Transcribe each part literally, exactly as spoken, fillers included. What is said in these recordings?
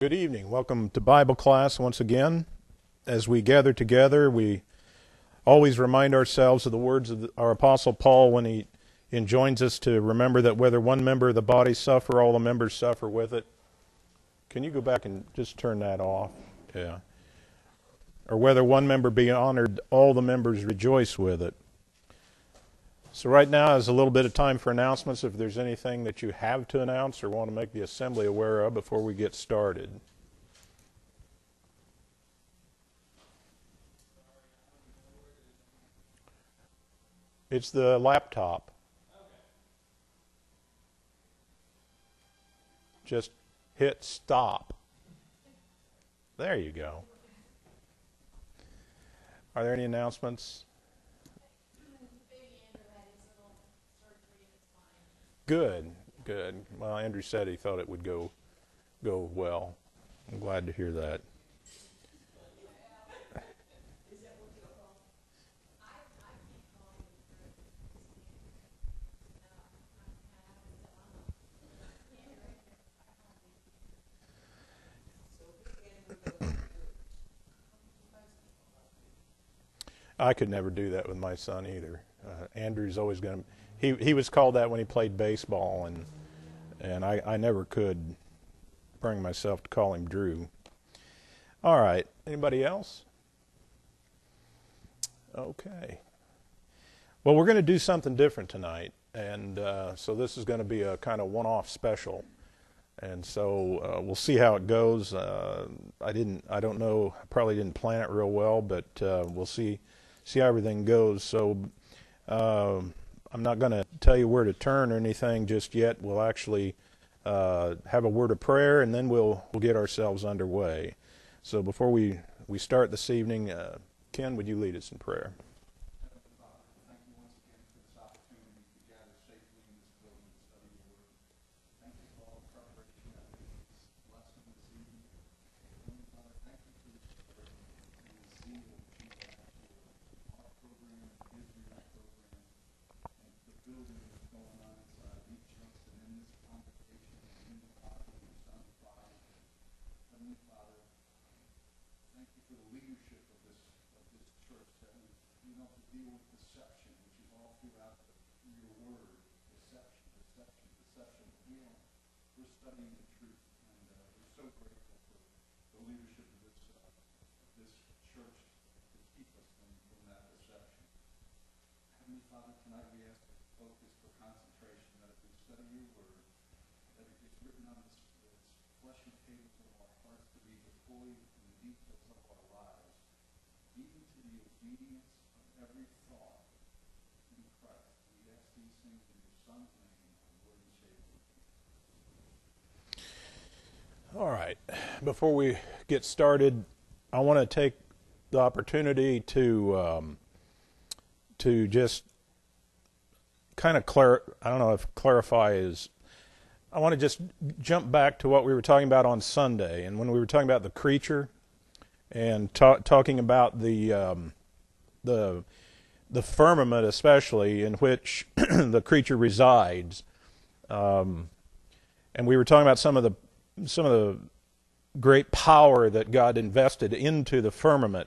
Good evening. Welcome to Bible class once again. As we gather together, we always remind ourselves of the words of our Apostle Paul when he enjoins us to remember that whether one member of the body suffer, all the members suffer with it. Can you go back and just turn that off? Yeah. Or whether one member be honored, all the members rejoice with it. So right now is a little bit of time for announcements. If there's anything that you have to announce or want to make the assembly aware of before we get started. It's the laptop. Just hit stop. There you go. Are there any announcements? Good, good. Well, Andrew said he thought it would go go well. I'm glad to hear that. I could never do that with my son either. Uh, Andrew's always going to... He he was called that when he played baseball, and and I, I never could bring myself to call him Drew. All right. Anybody else? Okay. Well, we're going to do something different tonight, and uh, so this is going to be a kind of one-off special, and so uh, we'll see how it goes. Uh, I didn't. I don't know. I probably didn't plan it real well, but uh, we'll see see how everything goes. So. Uh, I'm not going to tell you where to turn or anything just yet. We'll actually uh, have a word of prayer, and then we'll we'll get ourselves underway. So before we, we start this evening, uh, Ken, would you lead us in prayer? All right. Before we get started, I want to take the opportunity to um, to just kind of clar- I don't know if clarify is. I want to just jump back to what we were talking about on Sunday, and when we were talking about the creature and ta- talking about the um, the the firmament, especially in which the creature resides, um, and we were talking about some of the some of the great power that God invested into the firmament,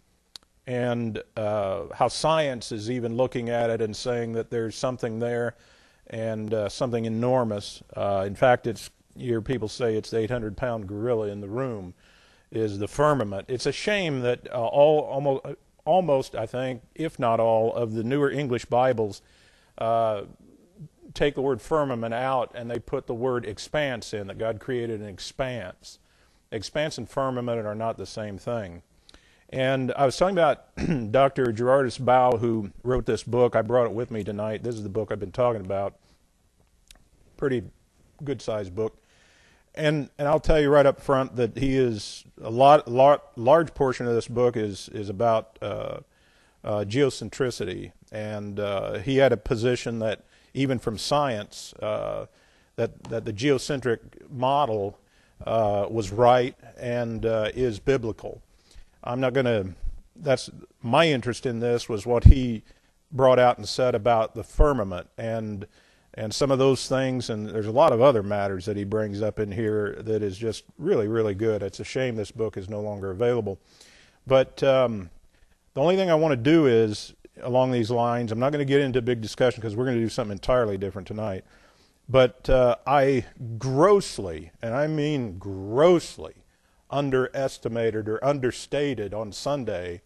and uh, how science is even looking at it and saying that there's something there, and uh, something enormous. Uh, in fact, it's you hear people say it's the eight hundred pound gorilla in the room, is the firmament. It's a shame that uh, all almost almost I think, if not all, of the newer English Bibles Uh, take the word firmament out and they put the word expanse in, that God created an expanse. Expanse and firmament are not the same thing. And I was talking about Doctor Gerardus Bow, who wrote this book. I brought it with me tonight. This is the book I've been talking about. Pretty good-sized book. And and I'll tell you right up front that he is, a lot, lot large portion of this book is, is about uh, uh, geocentricity. And uh, he had a position that even from science, uh, that that the geocentric model uh, was right and uh, is biblical. I'm not going to. That's my interest in this was what he brought out and said about the firmament, and and some of those things, and there's a lot of other matters that he brings up in here that is just really, really good. It's a shame this book is no longer available. But um, the only thing I want to do is, along these lines, I'm not going to get into a big discussion because we're going to do something entirely different tonight, but uh, I grossly, and I mean grossly, underestimated or understated on Sunday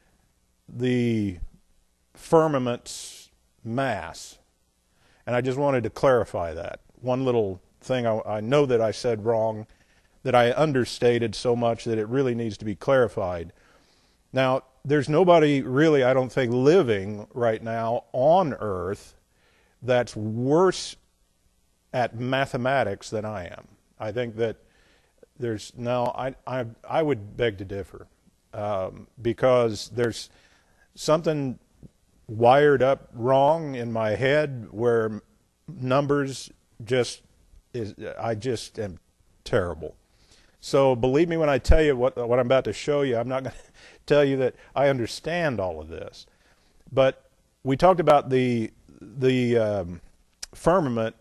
the firmament's mass. And I just wanted to clarify that. One little thing I, I know that I said wrong, that I understated so much that it really needs to be clarified. Now, there's nobody really, I don't think, living right now on Earth that's worse at mathematics than I am. I think that there's, no, I, I, I would beg to differ, um, because there's something wired up wrong in my head where numbers just is, I just am terrible. So believe me when I tell you what what I'm about to show you. I'm not going to tell you that I understand all of this. But we talked about the the um, firmament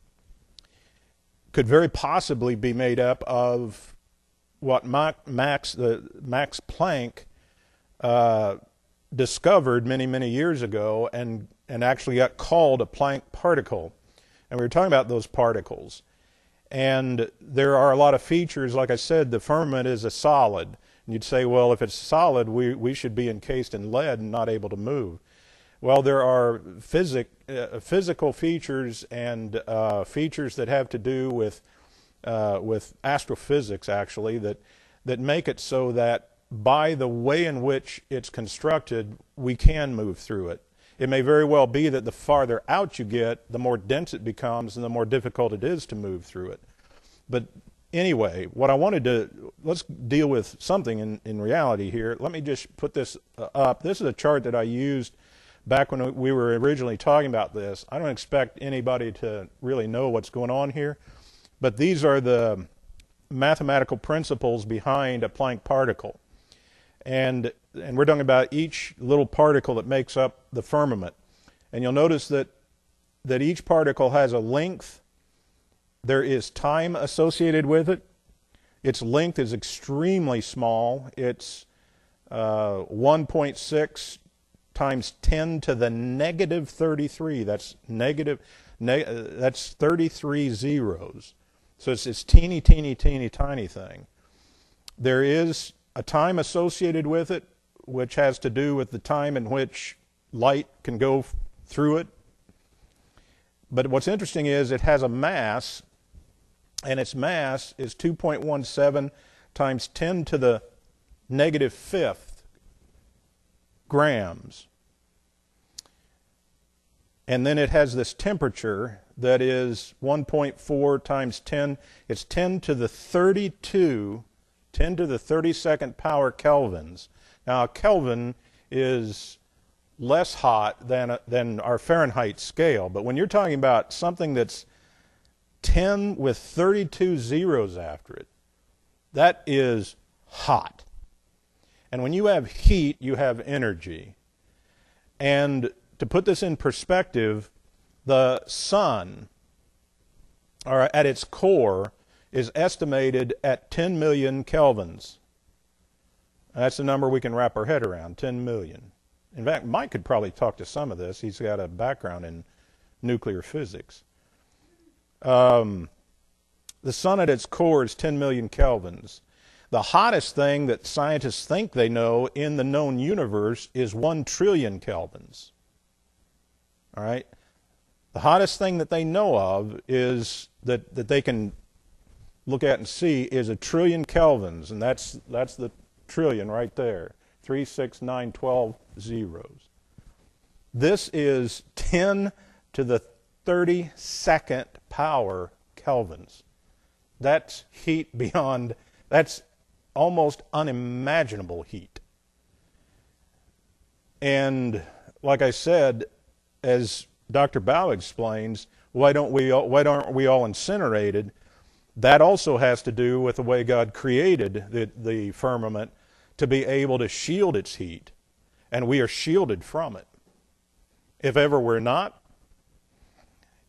could very possibly be made up of what Max the Max Planck uh, discovered many, many years ago, and, and actually got called a Planck particle. And we were talking about those particles. And there are a lot of features. Like I said, the firmament is a solid. And you'd say, well, if it's solid, we, we should be encased in lead and not able to move. Well, there are physic, uh, physical features and uh, features that have to do with, uh, with astrophysics, actually, that, that make it so that by the way in which it's constructed, we can move through it. It may very well be that the farther out you get, the more dense it becomes and the more difficult it is to move through it. But anyway, what I wanted to, let's deal with something in, in reality here. Let me just put this up. This is a chart that I used back when we were originally talking about this. I don't expect anybody to really know what's going on here, but these are the mathematical principles behind a Planck particle. And, and we're talking about each little particle that makes up the firmament. And you'll notice that, that each particle has a length. There is time associated with it. Its length is extremely small. It's uh, one point six times ten to the negative thirty-three. That's negative, neg that's thirty-three zeros. So it's this teeny, teeny, teeny, tiny thing. There is a time associated with it, which has to do with the time in which light can go through it. But what's interesting is it has a mass, and its mass is two point one seven times ten to the negative fifth grams. And then it has this temperature that is one point four times ten. It's ten to the thirty-two, ten to the thirty-second power kelvins. Now, a Kelvin is less hot than, a, than our Fahrenheit scale. But when you're talking about something that's ten with thirty-two zeros after it, that is hot. And when you have heat, you have energy. And to put this in perspective, the sun, or at its core, is estimated at ten million kelvins. That's a number we can wrap our head around, ten million. In fact, Mike could probably talk to some of this. He's got a background in nuclear physics. Um, the sun at its core is ten million kelvins. The hottest thing that scientists think they know in the known universe is one trillion kelvins. All right? The hottest thing that they know of is that, that they can look at and see is a trillion kelvins, and that's, that's the trillion right there. Three, six, nine, twelve zeros. This is ten to the thirty-second power kelvins. That's heat beyond, that's almost unimaginable heat. And like I said, as Doctor Bao explains, why don't we all, why aren't we all incinerated? That also has to do with the way God created the, the firmament to be able to shield its heat, and we are shielded from it. If ever we're not,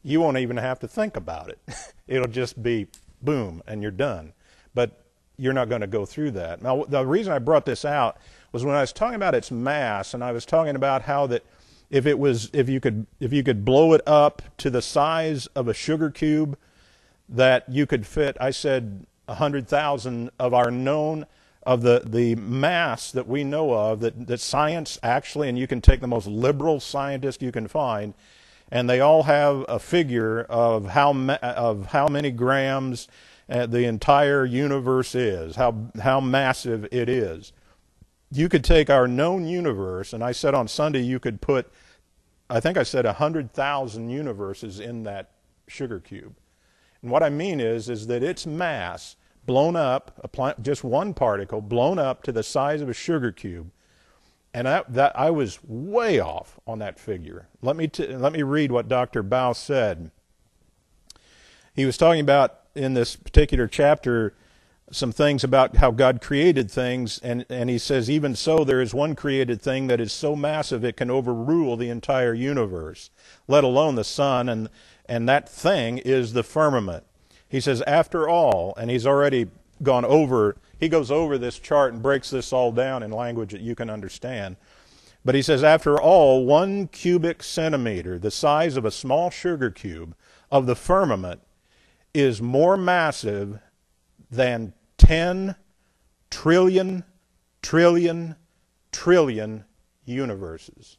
you won't even have to think about it. It'll just be boom, and you're done. But you're not going to go through that. Now, the reason I brought this out was when I was talking about its mass, and I was talking about how that if it was, if you could, if you could blow it up to the size of a sugar cube, that you could fit, I said, a hundred thousand of our known, of the, the mass that we know of, that, that science actually, and you can take the most liberal scientist you can find, and they all have a figure of how ma- of how many grams uh, the entire universe is, how how massive it is. You could take our known universe, and I said on Sunday you could put, I think I said a hundred thousand universes in that sugar cube. And what I mean is, is that its mass blown up, a plant, just one particle blown up to the size of a sugar cube. And that, that I was way off on that figure. Let me t- let me read what Doctor Bao said. He was talking about in this particular chapter some things about how God created things, and, and he says, even so, there is one created thing that is so massive it can overrule the entire universe, let alone the sun, and and that thing is the firmament. He says, after all, and he's already gone over, he goes over this chart and breaks this all down in language that you can understand. But he says, after all, one cubic centimeter, the size of a small sugar cube, of the firmament is more massive than ten trillion, trillion, trillion universes.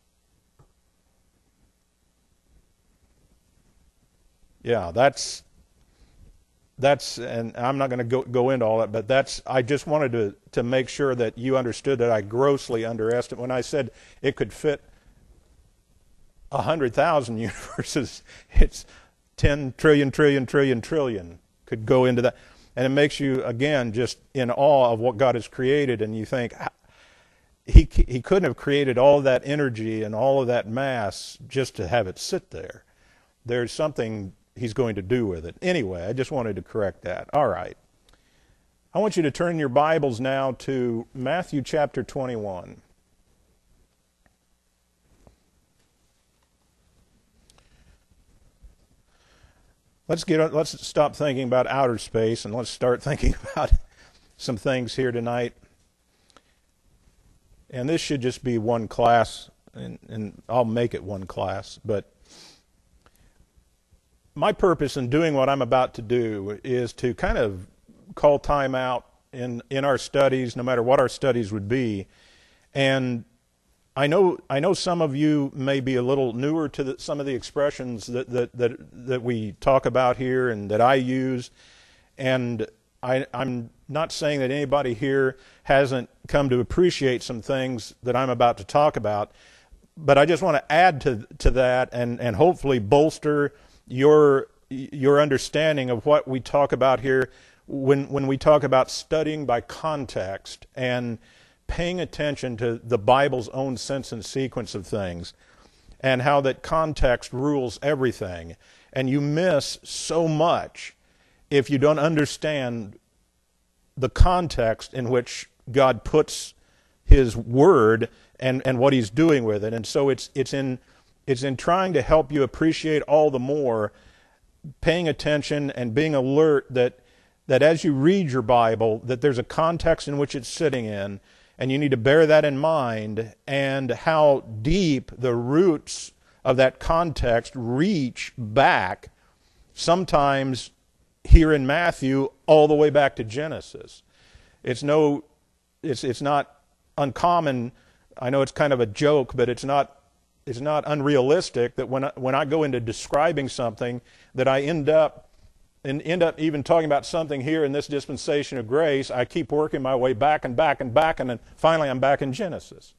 Yeah, that's... That's, and I'm not going to go, go into all that, but that's, I just wanted to, to make sure that you understood that I grossly underestimated. When I said it could fit one hundred thousand universes, it's ten trillion, trillion, trillion, trillion could go into that. And it makes you, again, just in awe of what God has created, and you think, he, he couldn't have created all of that energy and all of that mass just to have it sit there. There's something he's going to do with it. Anyway, I just wanted to correct that. All right. I want you to turn your Bibles now to Matthew chapter twenty-one. Let's get let's stop thinking about outer space and let's start thinking about some things here tonight. And this should just be one class, and, and I'll make it one class, but my purpose in doing what I'm about to do is to kind of call time out in, in our studies, no matter what our studies would be. And I know I know some of you may be a little newer to the, some of the expressions that, that, that, that we talk about here and that I use. And I, I'm not saying that anybody here hasn't come to appreciate some things that I'm about to talk about, but I just want to add to, to that and, and hopefully bolster your your understanding of what we talk about here when when we talk about studying by context and paying attention to the Bible's own sense and sequence of things, and how that context rules everything. And you miss so much if you don't understand the context in which God puts His Word and, and what He's doing with it. And so it's it's in It's in trying to help you appreciate all the more, paying attention and being alert that that as you read your Bible, that there's a context in which it's sitting in, and you need to bear that in mind, and how deep the roots of that context reach back, sometimes here in Matthew, all the way back to Genesis. It's no, it's it's not uncommon. I know it's kind of a joke, but it's not It's not unrealistic that when I, when I go into describing something, that I end up and end up even talking about something here in this dispensation of grace. I keep working my way back and back and back, and then finally I'm back in Genesis.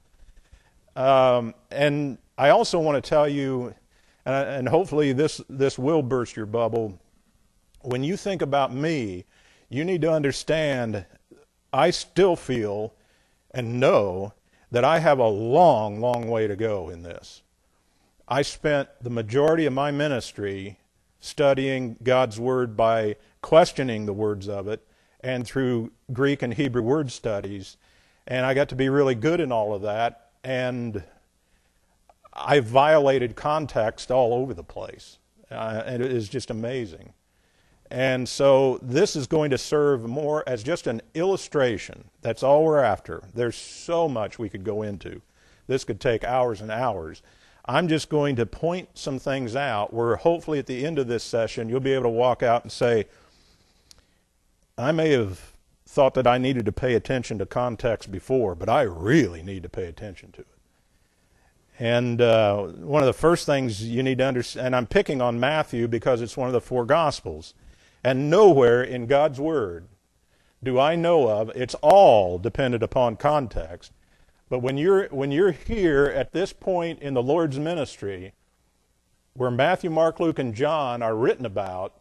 Um, and I also want to tell you, and, and hopefully this this will burst your bubble. When you think about me, you need to understand I still feel and know that I have a long, long way to go in this. I spent the majority of my ministry studying God's Word by questioning the words of it and through Greek and Hebrew word studies. And I got to be really good in all of that. And I violated context all over the place. Uh, and it is just amazing. And so this is going to serve more as just an illustration. That's all we're after. There's so much we could go into. This could take hours and hours. I'm just going to point some things out where hopefully at the end of this session you'll be able to walk out and say, I may have thought that I needed to pay attention to context before, but I really need to pay attention to it. And uh, one of the first things you need to understand, and I'm picking on Matthew because it's one of the four Gospels, and nowhere in God's Word do I know of, it's all dependent upon context, but when you're, when you're here at this point in the Lord's ministry, where Matthew, Mark, Luke, and John are written about,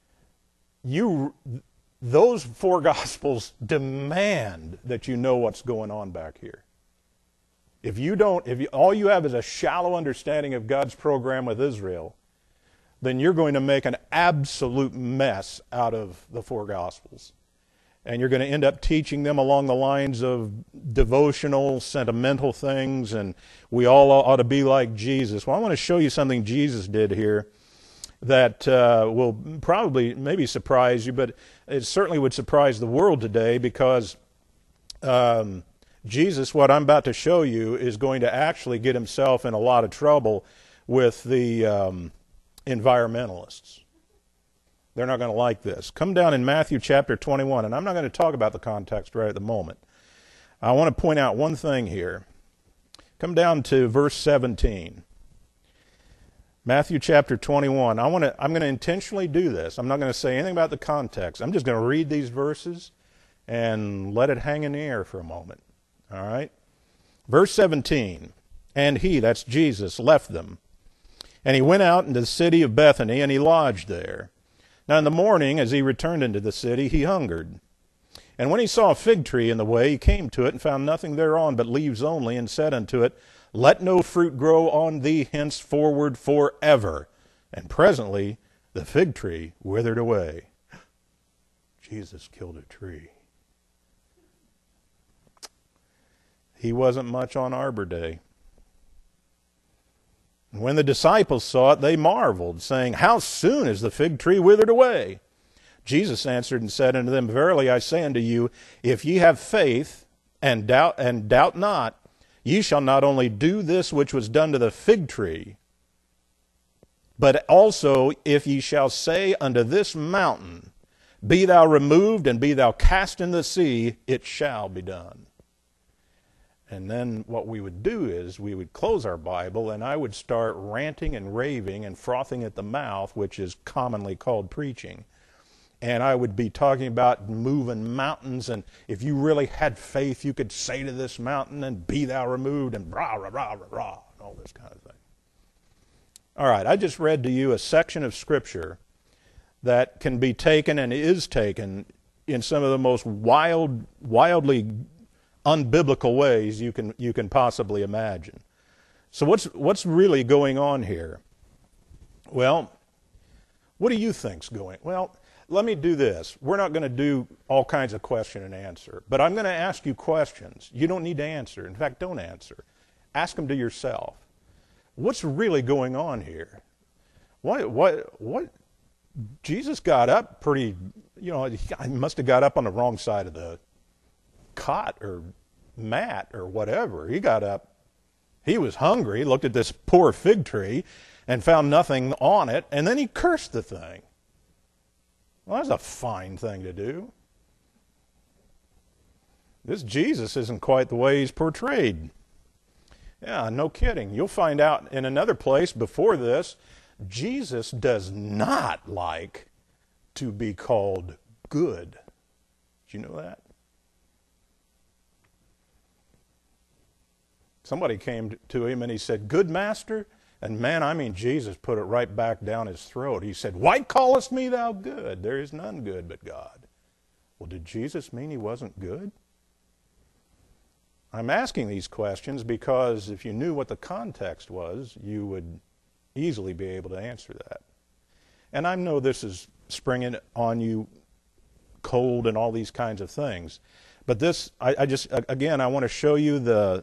you, those four Gospels demand that you know what's going on back here. If you don't, if you, all you have is a shallow understanding of God's program with Israel, then you're going to make an absolute mess out of the four Gospels. And you're going to end up teaching them along the lines of devotional, sentimental things, and we all ought to be like Jesus. Well, I want to show you something Jesus did here that uh, will probably maybe surprise you, but it certainly would surprise the world today because um, Jesus, what I'm about to show you, is going to actually get himself in a lot of trouble with the um, environmentalists. They're not going to like this. Come down in Matthew chapter twenty-one, and I'm not going to talk about the context right at the moment. I want to point out one thing here. Come down to verse seventeen. Matthew chapter twenty-one. I want to, I'm going to intentionally do this. I'm not going to say anything about the context. I'm just going to read these verses and let it hang in the air for a moment. All right? Verse seventeen. And he, that's Jesus, left them. And he went out into the city of Bethany, and he lodged there. Now in the morning, as he returned into the city, he hungered. And when he saw a fig tree in the way, he came to it, and found nothing thereon but leaves only, and said unto it, Let no fruit grow on thee henceforward forever. And presently the fig tree withered away. Jesus killed a tree. He wasn't much on Arbor Day. And when the disciples saw it, they marveled, saying, How soon is the fig tree withered away? Jesus answered and said unto them, Verily I say unto you, if ye have faith, and doubt and doubt not, ye shall not only do this which was done to the fig tree, but also if ye shall say unto this mountain, Be thou removed, and be thou cast in the sea, it shall be done. And then what we would do is we would close our Bible, and I would start ranting and raving and frothing at the mouth, which is commonly called preaching. And I would be talking about moving mountains, and if you really had faith, you could say to this mountain, and be thou removed, and rah, rah, rah, rah, rah, and all this kind of thing. All right, I just read to you a section of Scripture that can be taken and is taken in some of the most wild, wildly unbiblical ways you can you can possibly imagine. So what's what's really going on here? Well, what do you think's going? Well, let me do this. We're not going to do all kinds of question and answer, but I'm going to ask you questions. You don't need to answer. In fact, don't answer. Ask them to yourself. What's really going on here? What what what? Jesus got up pretty. You know, he must have got up on the wrong side of the cot or mat or whatever. He got up, he was hungry, looked at this poor fig tree and found nothing on it, and then he cursed the thing. Well, that's a fine thing to do. This Jesus isn't quite the way he's portrayed. Yeah, no kidding. You'll find out in another place before this, Jesus does not like to be called good. Did you know that? Somebody came to him and he said, Good master? And man, I mean, Jesus put it right back down his throat. He said, Why callest me thou good? There is none good but God. Well, did Jesus mean he wasn't good? I'm asking these questions because if you knew what the context was, you would easily be able to answer that. And I know this is springing on you cold and all these kinds of things. But this, I, I just, again, I want to show you the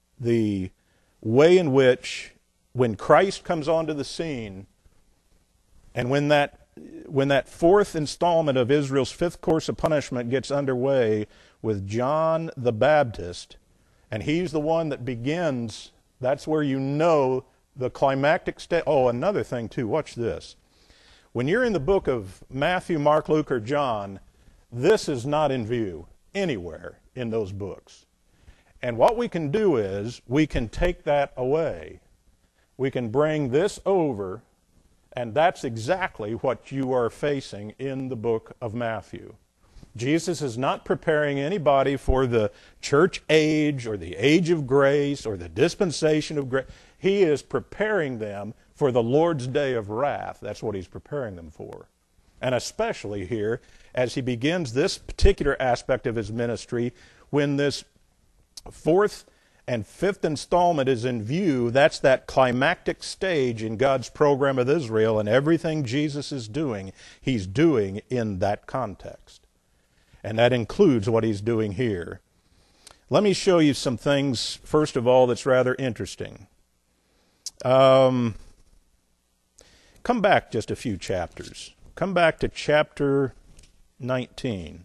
the way in which when Christ comes onto the scene, And when that when that fourth installment of Israel's fifth course of punishment gets underway with John the Baptist, and he's the one that begins, that's where you know the climactic state. Oh, another thing too, watch this. When you're in the book of Matthew, Mark, Luke, or John, this is not in view anywhere in those books. And what we can do is we can take that away. We can bring this over, and that's exactly what you are facing in the book of Matthew. Jesus is not preparing anybody for the church age or the age of grace or the dispensation of grace. He is preparing them for the Lord's day of wrath. That's what he's preparing them for. And especially here, as he begins this particular aspect of his ministry, when this fourth and fifth installment is in view, that's that climactic stage in God's program with Israel, and everything Jesus is doing, he's doing in that context. And that includes what he's doing here. Let me show you some things, first of all, that's rather interesting. Um, come back just a few chapters. Come back to chapter nineteen.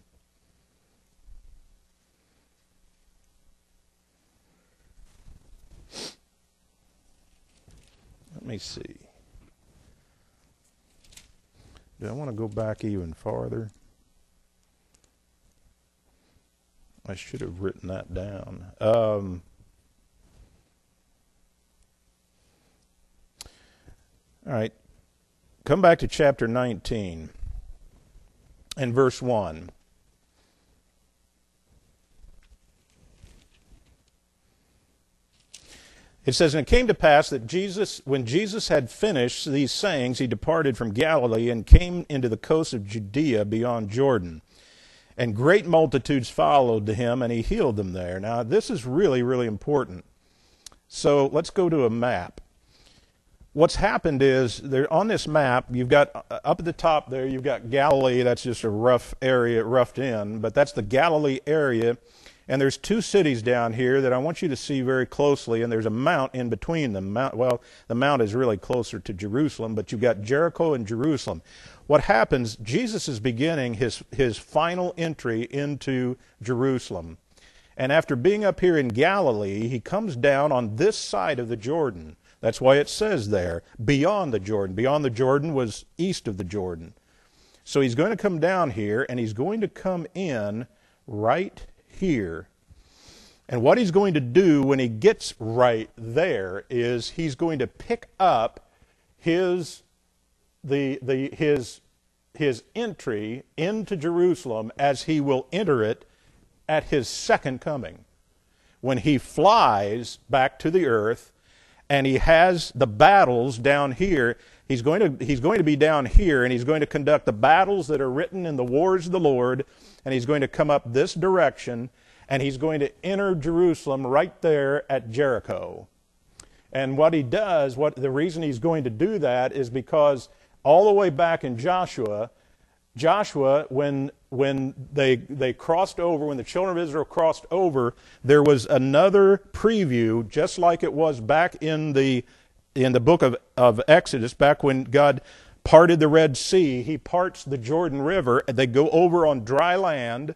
Let me see. Do I want to go back even farther? I should have written that down. Um, all right. Come back to chapter nineteen and verse one. It says, "And it came to pass that Jesus, when Jesus had finished these sayings, he departed from Galilee and came into the coast of Judea beyond Jordan. And great multitudes followed to him, and he healed them there." Now, this is really, really important. So let's go to a map. What's happened is, there on this map, you've got, uh, up at the top there, you've got Galilee. That's just a rough area, roughed in, but that's the Galilee area. And there's two cities down here that I want you to see very closely, and there's a mount in between them. Mount, well, the mount is really closer to Jerusalem, but you've got Jericho and Jerusalem. What happens, Jesus is beginning his, his final entry into Jerusalem. And after being up here in Galilee, he comes down on this side of the Jordan. That's why it says there, beyond the Jordan. Beyond the Jordan was east of the Jordan. So he's going to come down here, and he's going to come in right here. And what he's going to do when he gets right there is he's going to pick up his the the his his entry into Jerusalem as he will enter it at his second coming, when he flies back to the earth and he has the battles down here. He's going to he's going to be down here, and he's going to conduct the battles that are written in the wars of the Lord, and he's going to come up this direction, and he's going to enter Jerusalem right there at Jericho. And what he does, what the reason he's going to do that is because all the way back in Joshua, Joshua, when when they they crossed over, when the children of Israel crossed over, there was another preview, just like it was back in the in the book of, of Exodus, back when God parted the Red Sea. He parts the Jordan River, and they go over on dry land,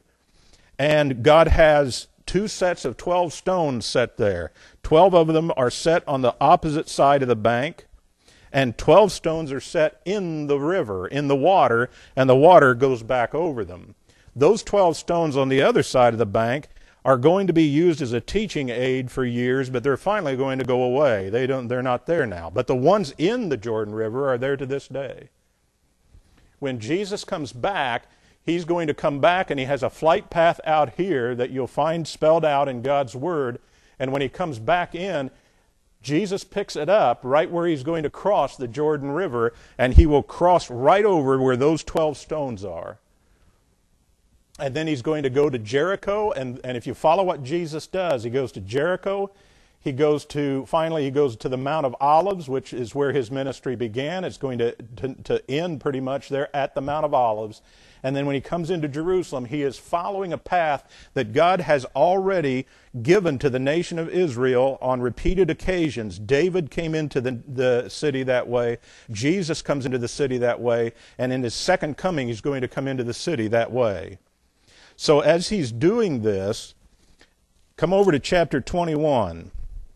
and God has two sets of twelve stones set there. Twelve of them are set on the opposite side of the bank, and twelve stones are set in the river, in the water, and the water goes back over them. Those twelve stones on the other side of the bank are going to be used as a teaching aid for years, but they're finally going to go away. They don't, they're not there now. But the ones in the Jordan River are there to this day. When Jesus comes back, he's going to come back, and he has a flight path out here that you'll find spelled out in God's Word. And when he comes back in, Jesus picks it up right where he's going to cross the Jordan River, and he will cross right over where those twelve stones are. And then he's going to go to Jericho, and, and if you follow what Jesus does, he goes to Jericho, he goes to, finally he goes to the Mount of Olives, which is where his ministry began. It's going to, to, to end pretty much there at the Mount of Olives. And then when he comes into Jerusalem, he is following a path that God has already given to the nation of Israel on repeated occasions. David came into the, the city that way. Jesus comes into the city that way. And in his second coming, he's going to come into the city that way. So as he's doing this, come over to chapter twenty-one.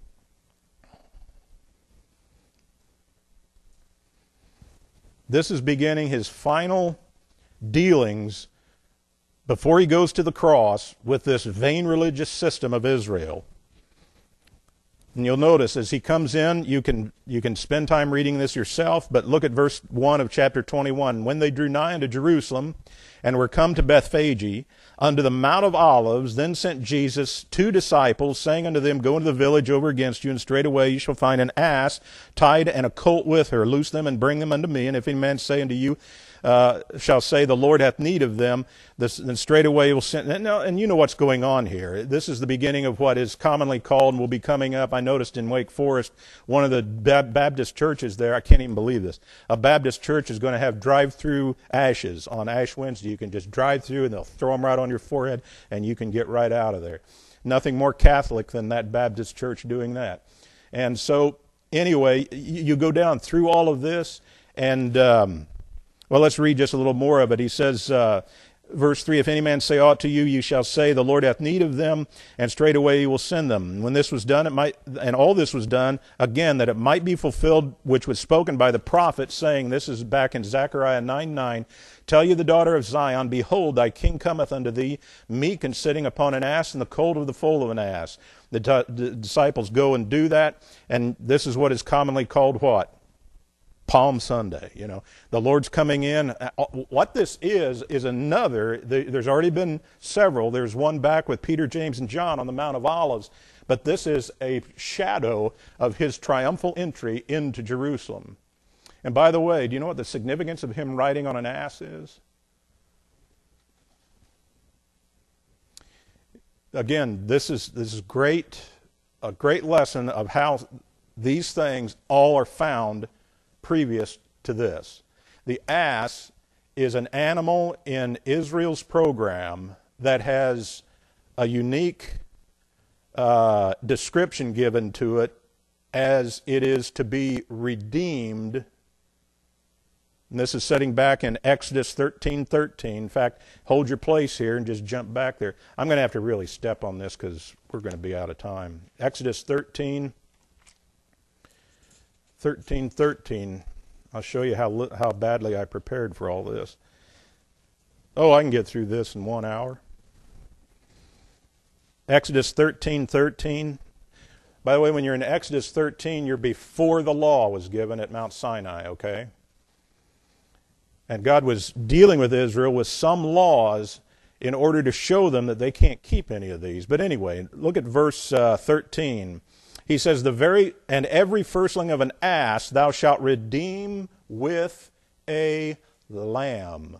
This is beginning his final dealings before he goes to the cross with this vain religious system of Israel. And you'll notice as he comes in, you can you can spend time reading this yourself, but look at verse one of chapter twenty-one. When they drew nigh unto Jerusalem and were come to Bethphage, unto the Mount of Olives, then sent Jesus two disciples, saying unto them, Go into the village over against you, and straightway you shall find an ass tied and a colt with her. Loose them and bring them unto me. And if any man say unto you, Uh, shall say, the Lord hath need of them, this, then straightway he will send. And, and you know what's going on here. This is the beginning of what is commonly called, and will be coming up, I noticed in Wake Forest, one of the Baptist churches there, I can't even believe this, a Baptist church is going to have drive-through ashes on Ash Wednesday. You can just drive through, and they'll throw them right on your forehead, and you can get right out of there. Nothing more Catholic than that Baptist church doing that. And so, anyway, you, you go down through all of this, and... Um, Well, let's read just a little more of it. He says, uh, verse three, If any man say aught to you, you shall say, The Lord hath need of them, and straightway he will send them. And when this was done, it might, and all this was done, again, that it might be fulfilled, which was spoken by the prophet, saying, this is back in Zechariah nine nine, Tell you the daughter of Zion, Behold, thy king cometh unto thee, meek and sitting upon an ass, and the colt of the foal of an ass. The, the disciples go and do that, and this is what is commonly called what? Palm Sunday. You know, the Lord's coming in. What this is, is another, there's already been several. There's one back with Peter, James, and John on the Mount of Olives. But this is a shadow of his triumphal entry into Jerusalem. And by the way, do you know what the significance of him riding on an ass is? Again, this is, this is great, a great lesson of how these things all are found previous to this. The ass is an animal in Israel's program that has a unique uh, description given to it as it is to be redeemed. And this is setting back in Exodus thirteen thirteen. In fact, hold your place here and just jump back there. I'm going to have to really step on this because we're going to be out of time. Exodus thirteen thirteen thirteen. I'll show you how how badly I prepared for all this. Oh, I can get through this in one hour. Exodus thirteen thirteen. By the way, when you're in Exodus thirteen, you're before the law was given at Mount Sinai, okay? And God was dealing with Israel with some laws in order to show them that they can't keep any of these. But anyway, look at verse uh, thirteen. He says, "The very and every firstling of an ass thou shalt redeem with a lamb."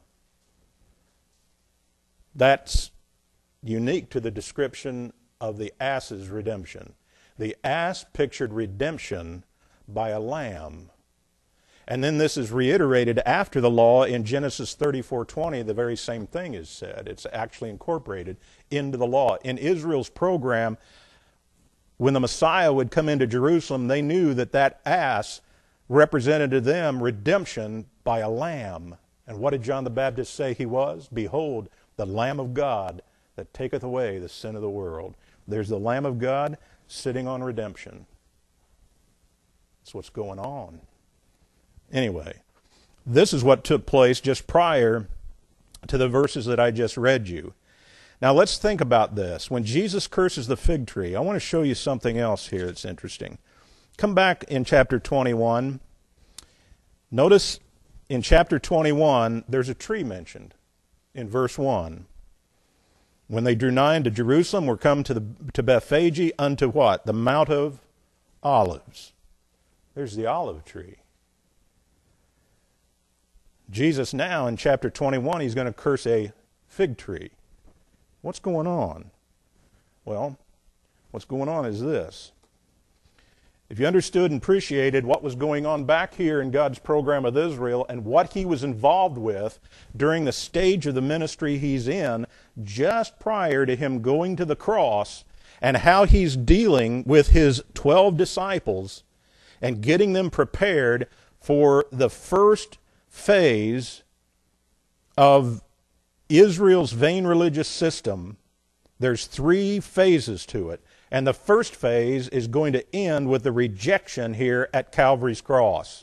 That's unique to the description of the ass's redemption. The ass pictured redemption by a lamb. And then this is reiterated after the law in Genesis thirty-four twenty. The very same thing is said. It's actually incorporated into the law. In Israel's program, when the Messiah would come into Jerusalem, they knew that that ass represented to them redemption by a lamb. And what did John the Baptist say he was? Behold, the Lamb of God that taketh away the sin of the world. There's the Lamb of God sitting on redemption. That's what's going on. Anyway, this is what took place just prior to the verses that I just read you. Now let's think about this. When Jesus curses the fig tree, I want to show you something else here that's interesting. Come back in chapter twenty-one. Notice in chapter twenty-one, there's a tree mentioned in verse one. When they drew nigh unto Jerusalem, were come to, the, to Bethphage unto what? The Mount of Olives. There's the olive tree. Jesus now in chapter twenty-one, he's going to curse a fig tree. What's going on? Well, what's going on is this. if you understood and appreciated what was going on back here in God's program with Israel and what he was involved with during the stage of the ministry he's in just prior to him going to the cross, and how he's dealing with his twelve disciples and getting them prepared for the first phase of Israel's vain religious system. There's three phases to it. And the first phase is going to end with the rejection here at Calvary's cross.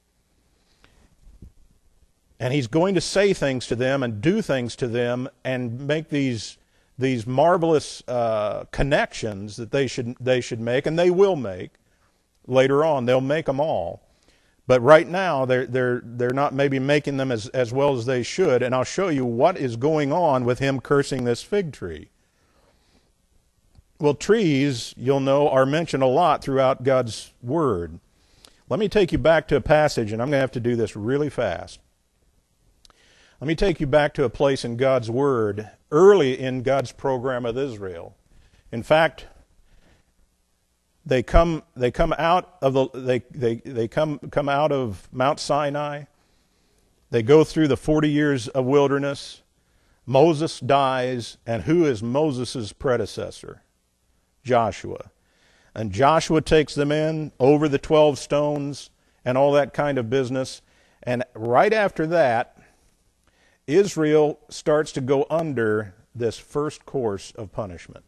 And he's going to say things to them and do things to them and make these, these marvelous uh, connections that they should, they should make, and they will make later on. They'll make them all. But right now, they're, they're, they're not maybe making them as, as well as they should. And I'll show you what is going on with him cursing this fig tree. Well, trees, you'll know, are mentioned a lot throughout God's Word. Let me take you back to a passage, and I'm going to have to do this really fast. Let me take you back to a place in God's Word early in God's program with Israel. In fact, they come they come out of the they they they come come out of Mount Sinai. They go through the forty years of wilderness. Moses dies, and who is Moses' predecessor? Joshua. And Joshua takes them in over the twelve stones and all that kind of business. And right after that, Israel starts to go under this first course of punishment.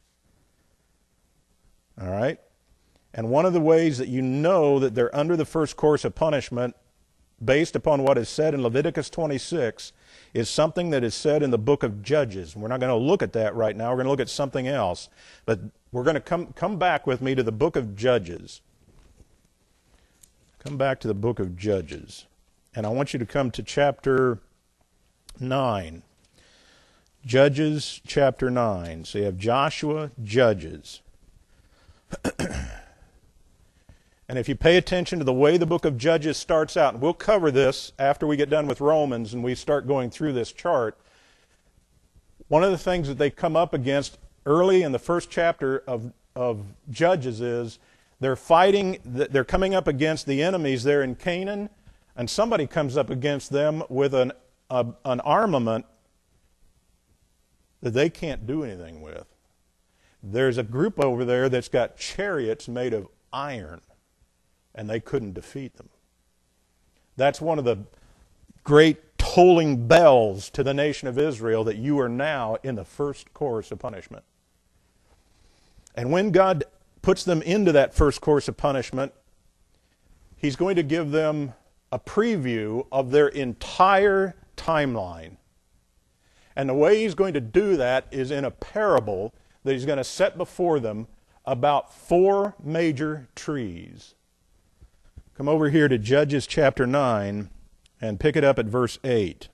All right? And one of the ways that you know that they're under the first course of punishment, based upon what is said in Leviticus twenty-six, is something that is said in the book of Judges. We're not going to look at that right now. We're going to look at something else. But we're going to come, come back with me to the book of Judges. Come back to the book of Judges. And I want you to come to chapter nine. Judges chapter nine. So you have Joshua, Judges. And if you pay attention to the way the book of Judges starts out, and we'll cover this after we get done with Romans and we start going through this chart, one of the things that they come up against early in the first chapter of, of Judges is they're fighting, they're coming up against the enemies there in Canaan, and somebody comes up against them with an, a, an armament that they can't do anything with. There's a group over there that's got chariots made of iron, and they couldn't defeat them. That's one of the great tolling bells to the nation of Israel, that you are now in the first course of punishment. And when God puts them into that first course of punishment, he's going to give them a preview of their entire timeline. And the way he's going to do that is in a parable that he's going to set before them about four major trees. Come over here to Judges chapter nine and pick it up at verse eight.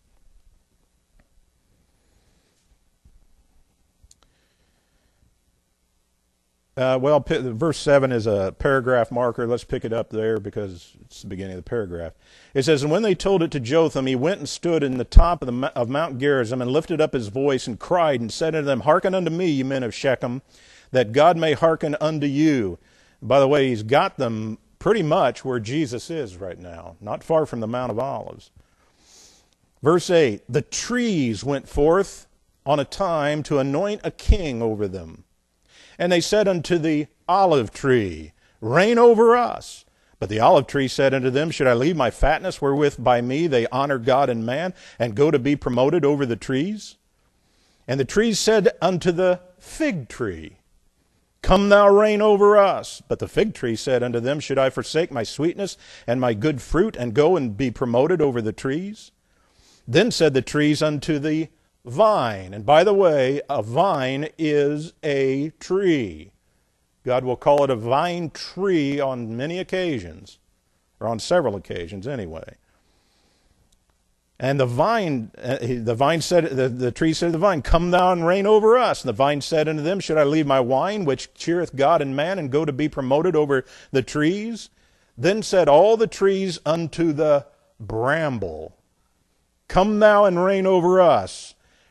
Uh, well, p- verse seven is a paragraph marker. Let's pick it up there because it's the beginning of the paragraph. It says, "And when they told it to Jotham, he went and stood in the top of, the, of Mount Gerizim and lifted up his voice and cried and said unto them, Hearken unto me, ye men of Shechem, that God may hearken unto you." By the way, he's got them pretty much where Jesus is right now, not far from the Mount of Olives. Verse eight, "The trees went forth on a time to anoint a king over them. And they said unto the olive tree, Reign over us. But the olive tree said unto them, Should I leave my fatness wherewith by me they honor God and man, and go to be promoted over the trees? And the trees said unto the fig tree, Come thou reign over us. But the fig tree said unto them, Should I forsake my sweetness and my good fruit, and go and be promoted over the trees? Then said the trees unto the vine." And by the way, a vine is a tree. God will call it a vine tree on many occasions, or on several occasions anyway. And the vine, uh, the vine said, the, the tree said to the vine, Come thou and reign over us. And the vine said unto them, Should I leave my wine, which cheereth God and man, and go to be promoted over the trees? Then said all the trees unto the bramble, Come thou and reign over us.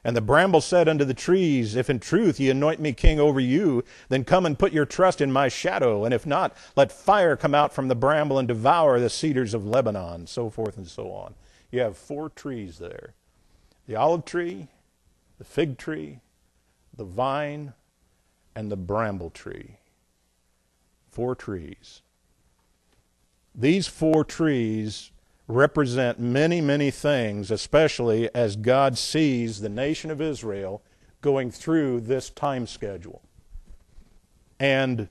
And the bramble said unto the trees, If in truth ye anoint me king over you, then come and put your trust in my shadow. And if not, let fire come out from the bramble and devour the cedars of Lebanon, so forth and so on. You have four trees there. The olive tree, the fig tree, the vine, and the bramble tree. Four trees. These four trees represent many, many things, especially as God sees the nation of Israel going through this time schedule. And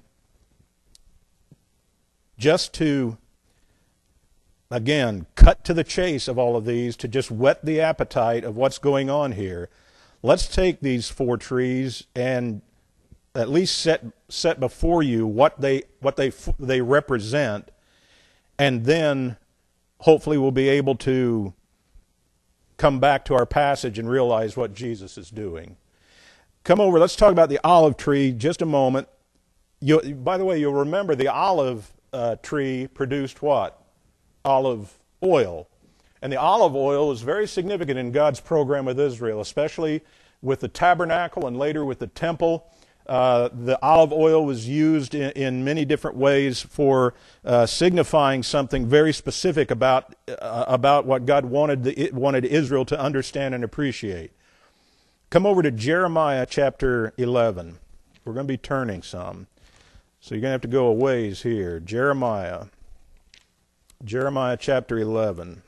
just to, again, cut to the chase of all of these, to just whet the appetite of what's going on here, let's take these four trees and at least set set before you what they what they they represent, and then hopefully we'll be able to come back to our passage and realize what Jesus is doing. Come over, let's talk about the olive tree just a moment. You, by the way, you'll remember the olive uh, tree produced what? Olive oil. And the olive oil was very significant in God's program with Israel, especially with the tabernacle and later with the temple. Uh, the olive oil was used in, in many different ways for uh, signifying something very specific about uh, about what God wanted the, wanted Israel to understand and appreciate. Come over to Jeremiah chapter eleven. We're going to be turning some, so you're going to have to go a ways here. Jeremiah, Jeremiah chapter eleven.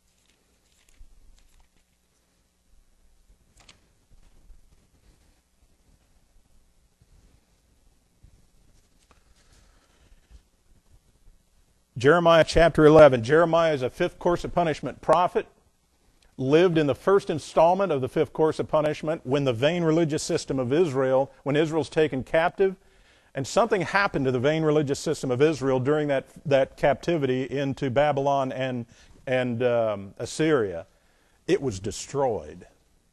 Jeremiah chapter eleven. Jeremiah is a fifth course of punishment prophet, lived in the first installment of the fifth course of punishment when the vain religious system of Israel, when Israel's taken captive, and something happened to the vain religious system of Israel during that, that captivity into Babylon and, and um, Assyria. It was destroyed.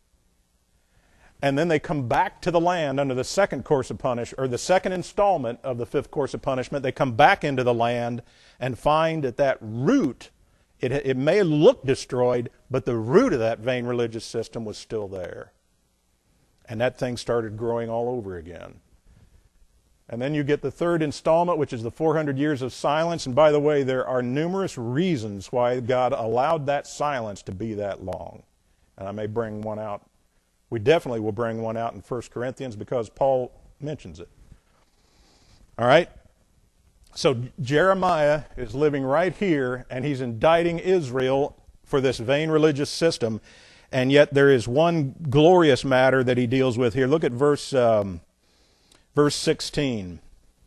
And then they come back to the land under the second course of punishment, or the second installment of the fifth course of punishment. They come back into the land and find that that root, it, it may look destroyed, but the root of that vain religious system was still there. And that thing started growing all over again. And then you get the third installment, which is the four hundred years of silence. And by the way, there are numerous reasons why God allowed that silence to be that long. And I may bring one out. We definitely will bring one out in First Corinthians because Paul mentions it. All right? So Jeremiah is living right here, and he's indicting Israel for this vain religious system. And yet there is one glorious matter that he deals with here. Look at verse, um, verse sixteen.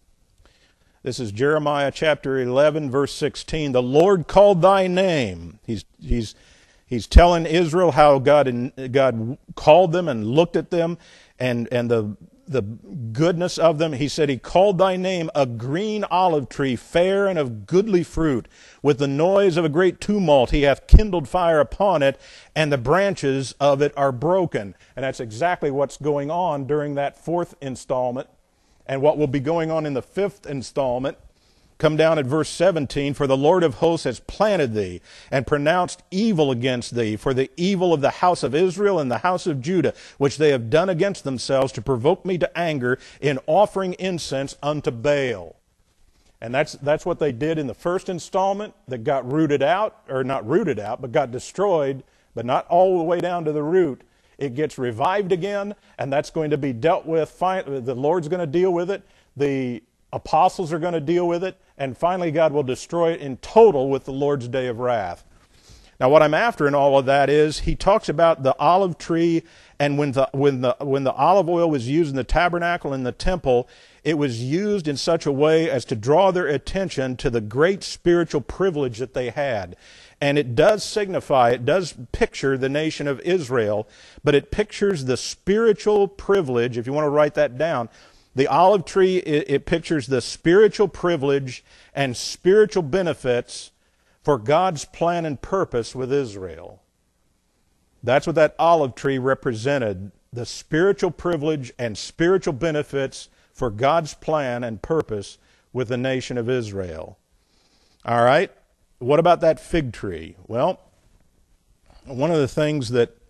This is Jeremiah chapter eleven, verse sixteen. The Lord called thy name. He's... he's He's telling Israel how God God called them and looked at them and, and the, the goodness of them. He said, He called thy name a green olive tree, fair and of goodly fruit. With the noise of a great tumult he hath kindled fire upon it, and the branches of it are broken. And that's exactly what's going on during that fourth installment, and what will be going on in the fifth installment. Come down at verse seventeen, for the Lord of hosts has planted thee, and pronounced evil against thee, for the evil of the house of Israel and the house of Judah, which they have done against themselves, to provoke me to anger in offering incense unto Baal. And that's that's what they did in the first installment that got rooted out, or not rooted out, but got destroyed, but not all the way down to the root. It gets revived again, and that's going to be dealt with. The Lord's going to deal with it. The apostles are going to deal with it, and finally God will destroy it in total with the Lord's day of wrath. Now what I'm after in all of that is he talks about the olive tree, and when the when the when the olive oil was used in the tabernacle and the temple, it was used in such a way as to draw their attention to the great spiritual privilege that they had. And it does signify, it does picture the nation of Israel, but it pictures the spiritual privilege, if you want to write that down. The olive tree, it, it pictures the spiritual privilege and spiritual benefits for God's plan and purpose with Israel. That's what that olive tree represented, the spiritual privilege and spiritual benefits for God's plan and purpose with the nation of Israel. All right, what about that fig tree? Well, one of the things that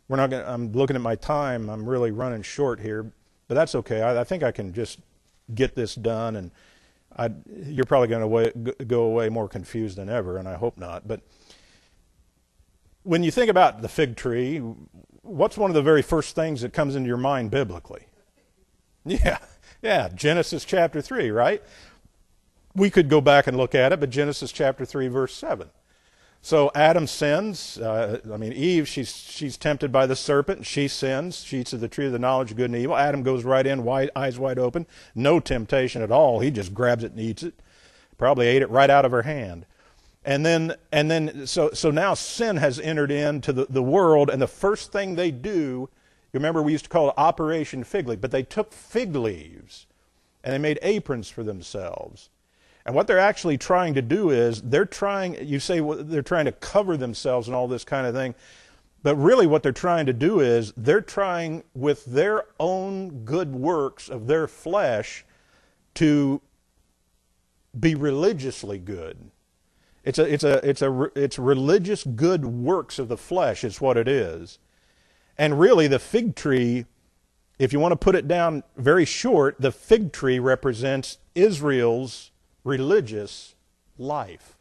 we're not going. I'm looking at my time. I'm really running short here, but that's okay. I, I think I can just get this done, and I, you're probably going to go away more confused than ever, and I hope not. But when you think about the fig tree, what's one of the very first things that comes into your mind biblically? Yeah, yeah, Genesis chapter three, right? We could go back and look at it, but Genesis chapter three, verse seven. So Adam sins. Uh, I mean, Eve, she's she's tempted by the serpent. She sins. She eats of the tree of the knowledge of good and evil. Adam goes right in, wide, eyes wide open. No temptation at all. He just grabs it and eats it. Probably ate it right out of her hand. And then, and then, so so now sin has entered into the, the world, and the first thing they do, you remember we used to call it Operation Fig Leaf, but they took fig leaves and they made aprons for themselves. And what they're actually trying to do is, they're trying, you say well, they're trying to cover themselves and all this kind of thing, but really what they're trying to do is, they're trying with their own good works of their flesh to be religiously good. It's a, it's a, it's a, it's religious good works of the flesh is what it is. And really the fig tree, if you want to put it down very short, the fig tree represents Israel's religious life.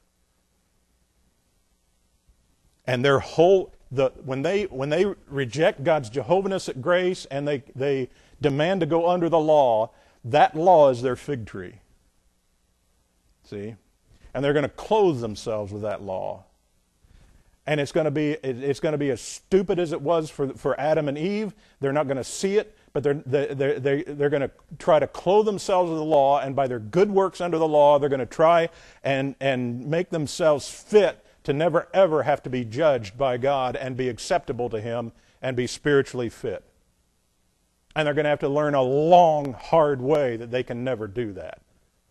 And their whole, the when they when they reject God's Jehovah-Nissi grace and they, they demand to go under the law, that law is their fig tree. See? And they're going to clothe themselves with that law. And it's going to be it's going to be as stupid as it was for for Adam and Eve. They're not going to see it, but they're they're they're, they're going to try to clothe themselves with the law, and by their good works under the law, they're going to try and and make themselves fit to never ever have to be judged by God and be acceptable to Him and be spiritually fit. And they're going to have to learn a long, hard way that they can never do that.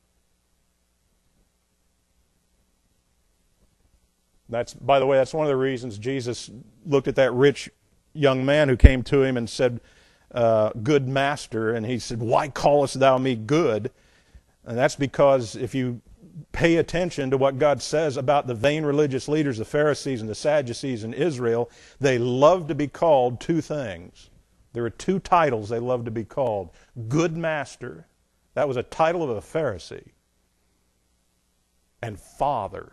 That's, by the way, that's one of the reasons Jesus looked at that rich young man who came to him and said, uh, good master, and he said, why callest thou me good? And that's because if you pay attention to what God says about the vain religious leaders, the Pharisees and the Sadducees in Israel, they love to be called two things. There are two titles they love to be called. Good master, that was a title of a Pharisee, and father.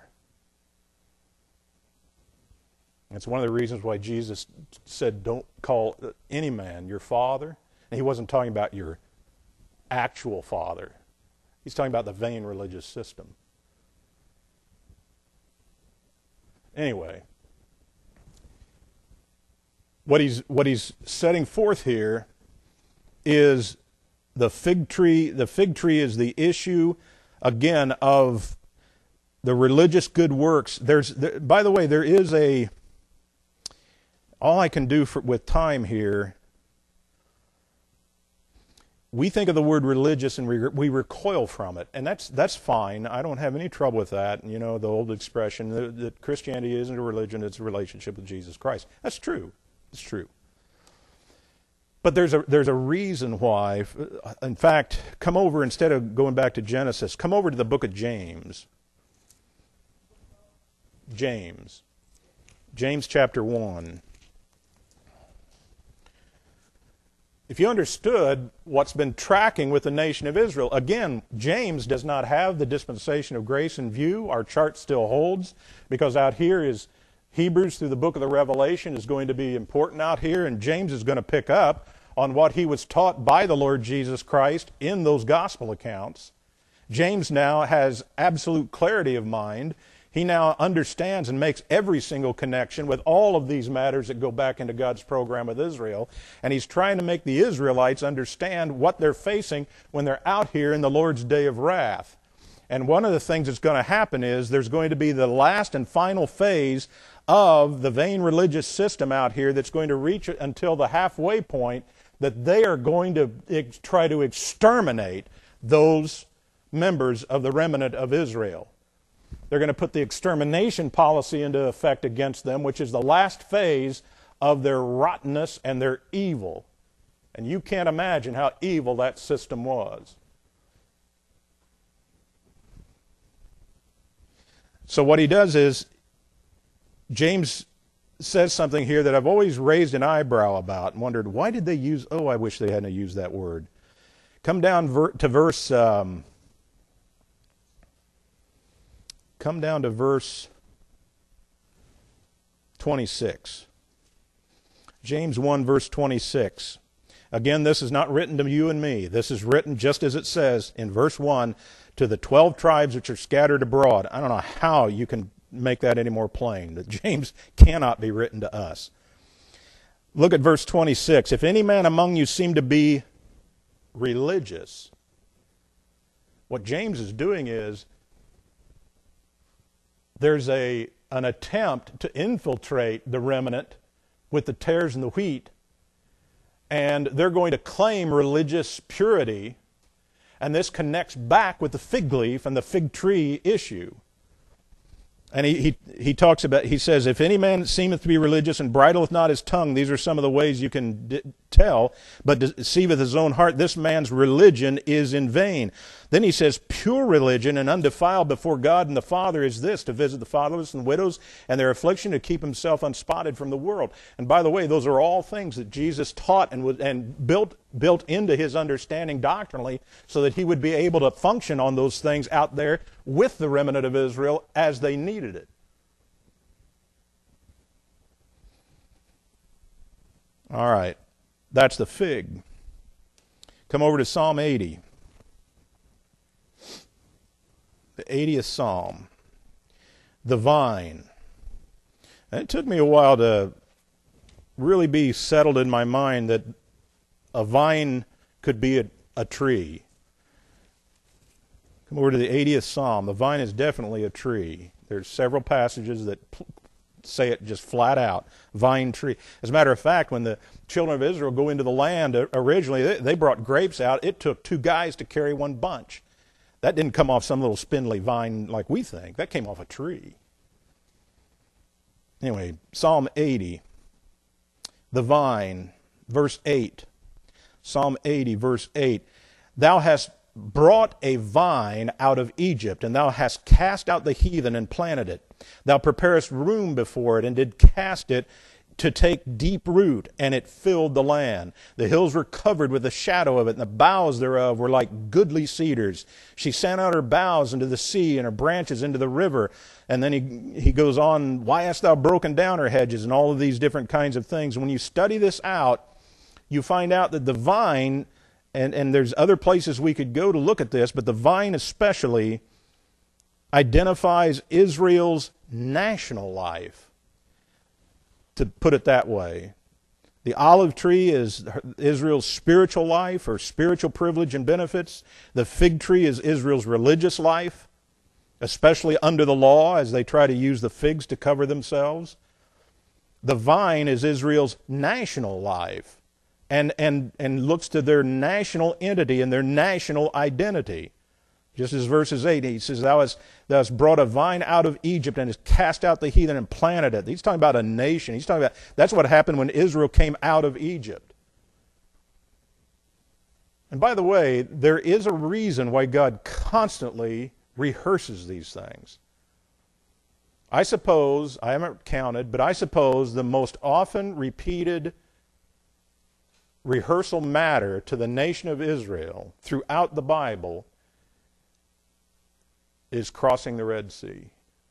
It's one of the reasons why Jesus said, don't call any man your father. And he wasn't talking about your actual father. He's talking about the vain religious system. Anyway, what he's, what he's setting forth here is the fig tree. The fig tree is the issue, again, of the religious good works. There's, there, by the way, there is a... All I can do for, with time here, we think of the word religious and we, we recoil from it. And that's that's fine. I don't have any trouble with that. You know, the old expression that, that Christianity isn't a religion, it's a relationship with Jesus Christ. That's true. It's true. But there's a, there's a reason why. In fact, come over, instead of going back to Genesis, come over to the book of James. James. James chapter one. If you understood what's been tracking with the nation of Israel, again, James does not have the dispensation of grace in view. Our chart still holds, because out here is Hebrews through the book of the Revelation is going to be important out here, and James is going to pick up on what he was taught by the Lord Jesus Christ in those gospel accounts. James now has absolute clarity of mind. He now understands and makes every single connection with all of these matters that go back into God's program with Israel. And he's trying to make the Israelites understand what they're facing when they're out here in the Lord's day of wrath. And one of the things that's going to happen is there's going to be the last and final phase of the vain religious system out here that's going to reach until the halfway point that they are going to ex- try to exterminate those members of the remnant of Israel. They're going to put the extermination policy into effect against them, which is the last phase of their rottenness and their evil. And you can't imagine how evil that system was. So what he does is, James says something here that I've always raised an eyebrow about and wondered, why did they use, oh, I wish they hadn't used that word. Come down ver- to verse, um, come down to verse twenty-six. James one, verse twenty-six. Again, this is not written to you and me. This is written just as it says in verse one, to the twelve tribes which are scattered abroad. I don't know how you can make that any more plain, that James cannot be written to us. Look at verse twenty-six. If any man among you seem to be religious, what James is doing is there's a an attempt to infiltrate the remnant with the tares and the wheat, and they're going to claim religious purity, and this connects back with the fig leaf and the fig tree issue. And he, he, he talks about, he says, if any man seemeth to be religious and bridleth not his tongue, these are some of the ways you can d- tell, but deceiveth his own heart, this man's religion is in vain. Then he says, pure religion and undefiled before God and the Father is this, to visit the fatherless and widows and their affliction, to keep himself unspotted from the world. And by the way, those are all things that Jesus taught and, was, and built, built into his understanding doctrinally so that he would be able to function on those things out there with the remnant of Israel as they needed it. All right, that's the fig. Come over to Psalm eighty. The eightieth Psalm. The vine. And it took me a while to really be settled in my mind that a vine could be a, a tree. Come over to the eightieth Psalm. The vine is definitely a tree. There's several passages that pl- say it just flat out. Vine tree. As a matter of fact, when the children of Israel go into the land originally, they, they brought grapes out. It took two guys to carry one bunch. That didn't come off some little spindly vine like we think. That came off a tree. Anyway, Psalm eighty. The vine, verse eight. Psalm eighty, verse eight. Thou hast brought a vine out of Egypt, and thou hast cast out the heathen and planted it. Thou preparest room before it, and did cast it to take deep root, and it filled the land. The hills were covered with the shadow of it, and the boughs thereof were like goodly cedars. She sent out her boughs into the sea, and her branches into the river. And then he, he goes on, why hast thou broken down her hedges, and all of these different kinds of things. When you study this out, you find out that the vine, and, and there's other places we could go to look at this, but the vine especially identifies Israel's national life, to put it that way. The olive tree is Israel's spiritual life or spiritual privilege and benefits. The fig tree is Israel's religious life, especially under the law as they try to use the figs to cover themselves. The vine is Israel's national life and, and, and looks to their national entity and their national identity. Just as verses eight, he says, thou hast, thou hast brought a vine out of Egypt and hast cast out the heathen and planted it. He's talking about a nation. He's talking about, that's what happened when Israel came out of Egypt. And by the way, there is a reason why God constantly rehearses these things. I suppose, I haven't counted, but I suppose the most often repeated rehearsal matter to the nation of Israel throughout the Bible is crossing the Red Sea.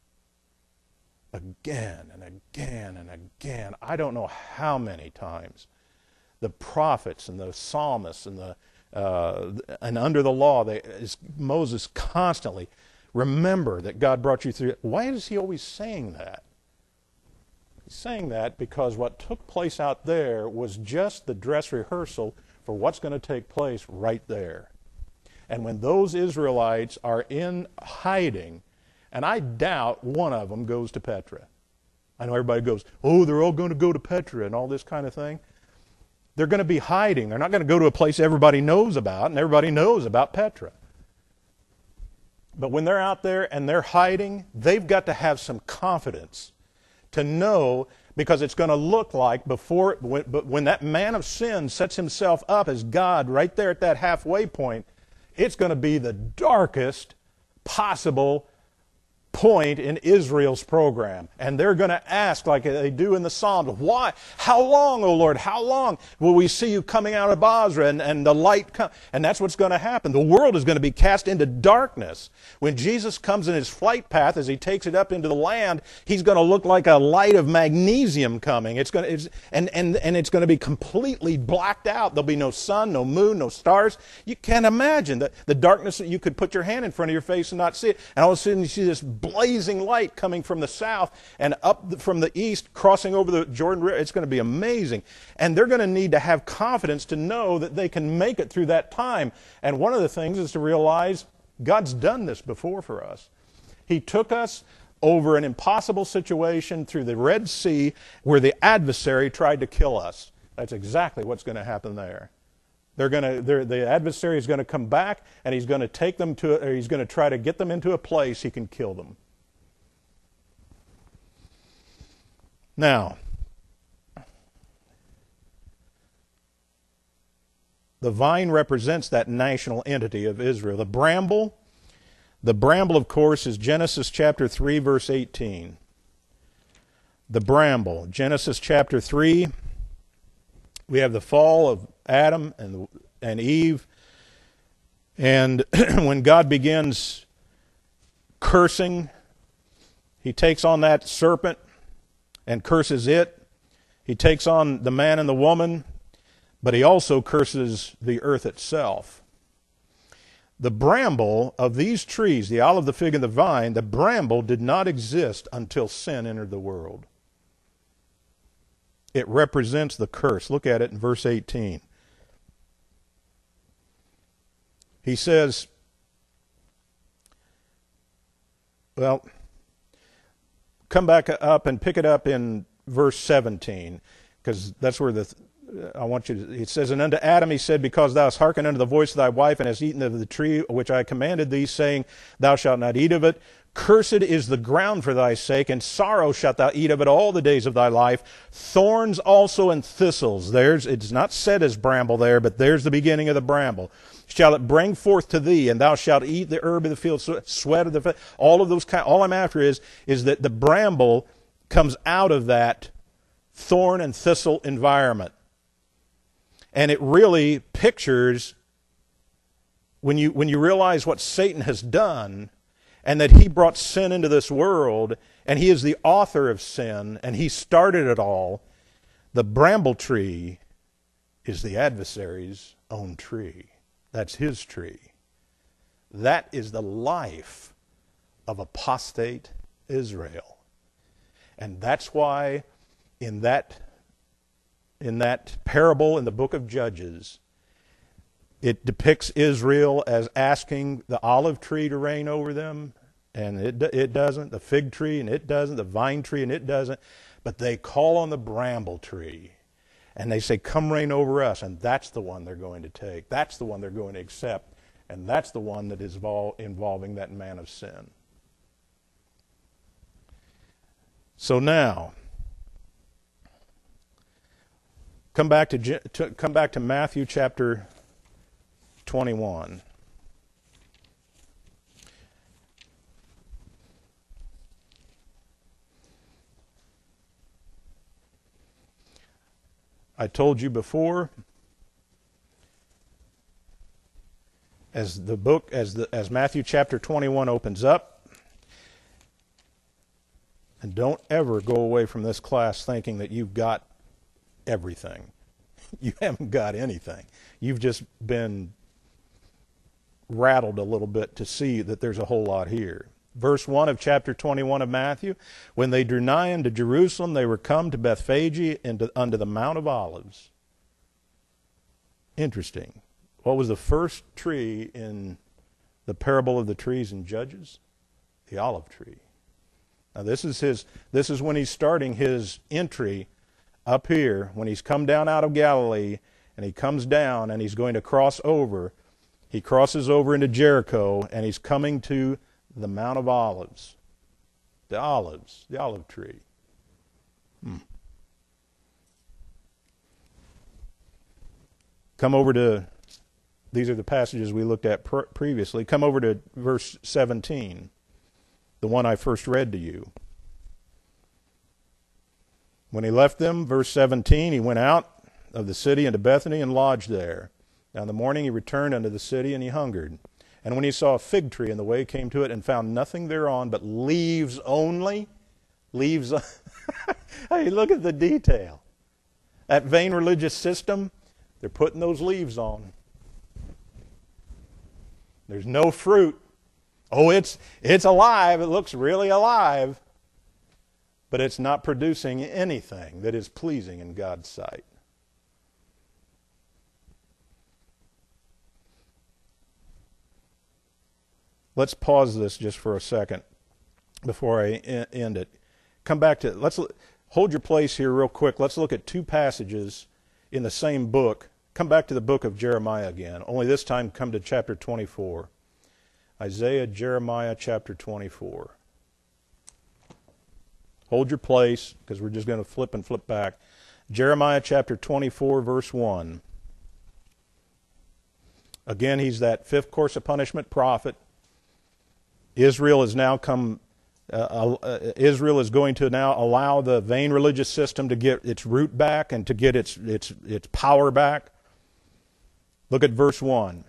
Again and again and again. I don't know how many times the prophets and the psalmists and the uh, and under the law, they, Moses constantly, remember that God brought you through. Why is he always saying that? He's saying that because what took place out there was just the dress rehearsal for what's going to take place right there. And when those Israelites are in hiding, and I doubt one of them goes to Petra. I know everybody goes, oh, they're all going to go to Petra and all this kind of thing. They're going to be hiding. They're not going to go to a place everybody knows about, and everybody knows about Petra. But when they're out there and they're hiding, they've got to have some confidence to know, because it's going to look like before, when, but when that man of sin sets himself up as God right there at that halfway point, it's going to be the darkest possible point in Israel's program. And they're going to ask, like they do in the Psalms, why? How long, O Lord? How long will we see you coming out of Basra and, and the light come? And that's what's going to happen. The world is going to be cast into darkness. When Jesus comes in his flight path, as he takes it up into the land, he's going to look like a light of magnesium coming. It's going to, it's, and, and, and it's going to be completely blacked out. There'll be no sun, no moon, no stars. You can't imagine the, the darkness that you could put your hand in front of your face and not see it. And all of a sudden you see this blazing light coming from the south and up from the east, crossing over the Jordan River. It's going to be amazing. And they're going to need to have confidence to know that they can make it through that time. And one of the things is to realize God's done this before for us. He took us over an impossible situation through the Red Sea where the adversary tried to kill us. That's exactly what's going to happen there. They're going to, they're, the adversary is going to come back, and he's going to take them to, or he's going to try to get them into a place he can kill them. Now, the vine represents that national entity of Israel. The bramble, the bramble, of course, is Genesis chapter three, verse eighteen. The bramble, Genesis chapter three. We have the fall of Adam and, and Eve. And when God begins cursing, he takes on that serpent and curses it. He takes on the man and the woman, but he also curses the earth itself. The bramble of these trees, the olive, the fig, and the vine, the bramble did not exist until sin entered the world. It represents the curse. Look at it in verse eighteen. He says, well, come back up and pick it up in verse seventeen, because that's where the, I want you to, it says, and unto Adam he said, because thou hast hearkened unto the voice of thy wife, and hast eaten of the tree which I commanded thee, saying, thou shalt not eat of it. Cursed is the ground for thy sake, and sorrow shalt thou eat of it all the days of thy life. Thorns also and thistles. There's, it's not said as bramble there, but there's the beginning of the bramble. Shall it bring forth to thee, and thou shalt eat the herb of the field, sweat of the field. All of those kind. All I'm after is is that the bramble comes out of that thorn and thistle environment, and it really pictures when you when you realize what Satan has done. And that he brought sin into this world, and he is the author of sin, and he started it all. The bramble tree is the adversary's own tree. That's his tree. That is the life of apostate Israel. And that's why in that, in that parable in the book of Judges, it depicts Israel as asking the olive tree to reign over them, and it it doesn't. The fig tree, and it doesn't. The vine tree, and it doesn't. But they call on the bramble tree, and they say, come reign over us, and that's the one they're going to take. That's the one they're going to accept, and that's the one that is vol- involving that man of sin. So now, come back to, to come back to Matthew chapter twenty-one. I told you before, as the book, as the as Matthew chapter twenty-one opens up, and don't ever go away from this class thinking that you've got everything. You haven't got anything. You've just been rattled a little bit to see that there's a whole lot here. Verse one of chapter twenty-one of Matthew, when they drew nigh unto Jerusalem, they were come to Bethphage and unto the Mount of Olives. Interesting. What was the first tree in the parable of the trees in Judges? The olive tree. Now this is his. This is when he's starting his entry up here, when he's come down out of Galilee, and he comes down and he's going to cross over. He crosses over into Jericho, and he's coming to the Mount of Olives. The olives, the olive tree. Hmm. Come over to, these are the passages we looked at pr- previously. Come over to verse seventeen. the one I first read to you. When he left them, verse seventeen, he went out of the city into Bethany and lodged there. Now in the morning he returned unto the city, and he hungered. And when he saw a fig tree in the way, came to it, and found nothing thereon but leaves only. Leaves. Hey, look at the detail. That vain religious system, they're putting those leaves on. There's no fruit. Oh, it's it's alive. It looks really alive. But it's not producing anything that is pleasing in God's sight. Let's pause this just for a second before I end it. Come back to, let's hold your place here real quick. Let's look at two passages in the same book. Come back to the book of Jeremiah again. Only this time come to chapter twenty-four. Isaiah, Jeremiah, chapter twenty-four. Hold your place, because we're just going to flip and flip back. Jeremiah chapter twenty-four, verse one. Again, he's that fifth course of punishment prophet. Israel has now come, uh, uh, Israel is going to now allow the vain religious system to get its root back and to get its, its, its power back. Look at verse one.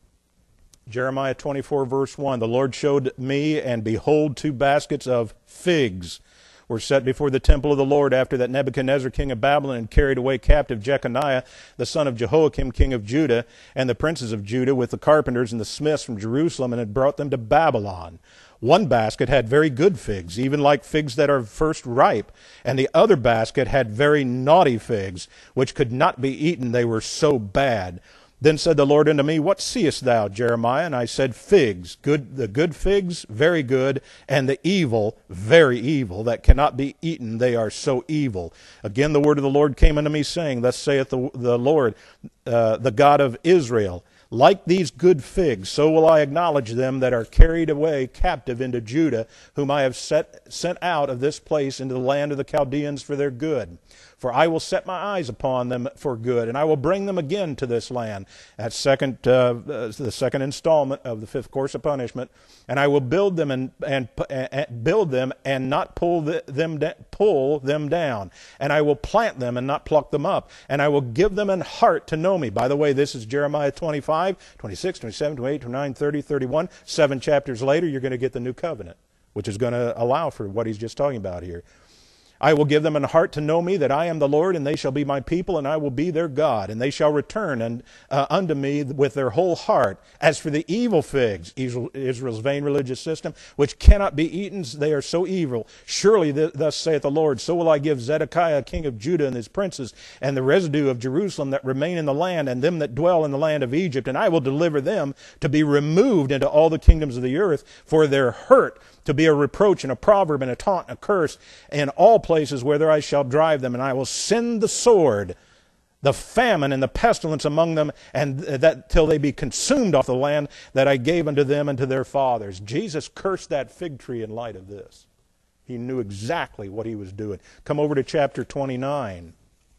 Jeremiah twenty-four, verse one. The Lord showed me, and behold, two baskets of figs were set before the temple of the Lord after that Nebuchadnezzar king of Babylon had carried away captive Jeconiah, the son of Jehoiakim, king of Judah, and the princes of Judah with the carpenters and the smiths from Jerusalem, and had brought them to Babylon. One basket had very good figs, even like figs that are first ripe, and the other basket had very naughty figs, which could not be eaten, they were so bad. Then said the Lord unto me, What seest thou, Jeremiah? And I said, Figs, good, the good figs, very good, and the evil, very evil, that cannot be eaten, they are so evil. Again the word of the Lord came unto me, saying, Thus saith the, the Lord, uh, the God of Israel, Like these good figs, so will I acknowledge them that are carried away captive into Judah, whom I have set, sent out of this place into the land of the Chaldeans for their good. For I will set my eyes upon them for good, and I will bring them again to this land. That's second, uh, the second installment of the fifth course of punishment. And I will build them and, and, and build them and not pull the, them pull them down. And I will plant them and not pluck them up. And I will give them an heart to know me. By the way, this is Jeremiah twenty-five, twenty-six, twenty-seven, twenty-eight, twenty-nine, thirty, thirty-one. Seven chapters later, you're going to get the new covenant, which is going to allow for what he's just talking about here. I will give them an heart to know me, that I am the Lord, and they shall be my people, and I will be their God. And they shall return and, uh, unto me with their whole heart. As for the evil figs, Israel's vain religious system, which cannot be eaten, they are so evil. Surely th- thus saith the Lord, so will I give Zedekiah, king of Judah, and his princes, and the residue of Jerusalem that remain in the land, and them that dwell in the land of Egypt, and I will deliver them to be removed into all the kingdoms of the earth for their hurt, to be a reproach and a proverb and a taunt and a curse in all places whither I shall drive them. And I will send the sword, the famine and the pestilence among them, and that till they be consumed off the land that I gave unto them and to their fathers. Jesus cursed that fig tree in light of this. He knew exactly what he was doing. Come over to chapter twenty-nine.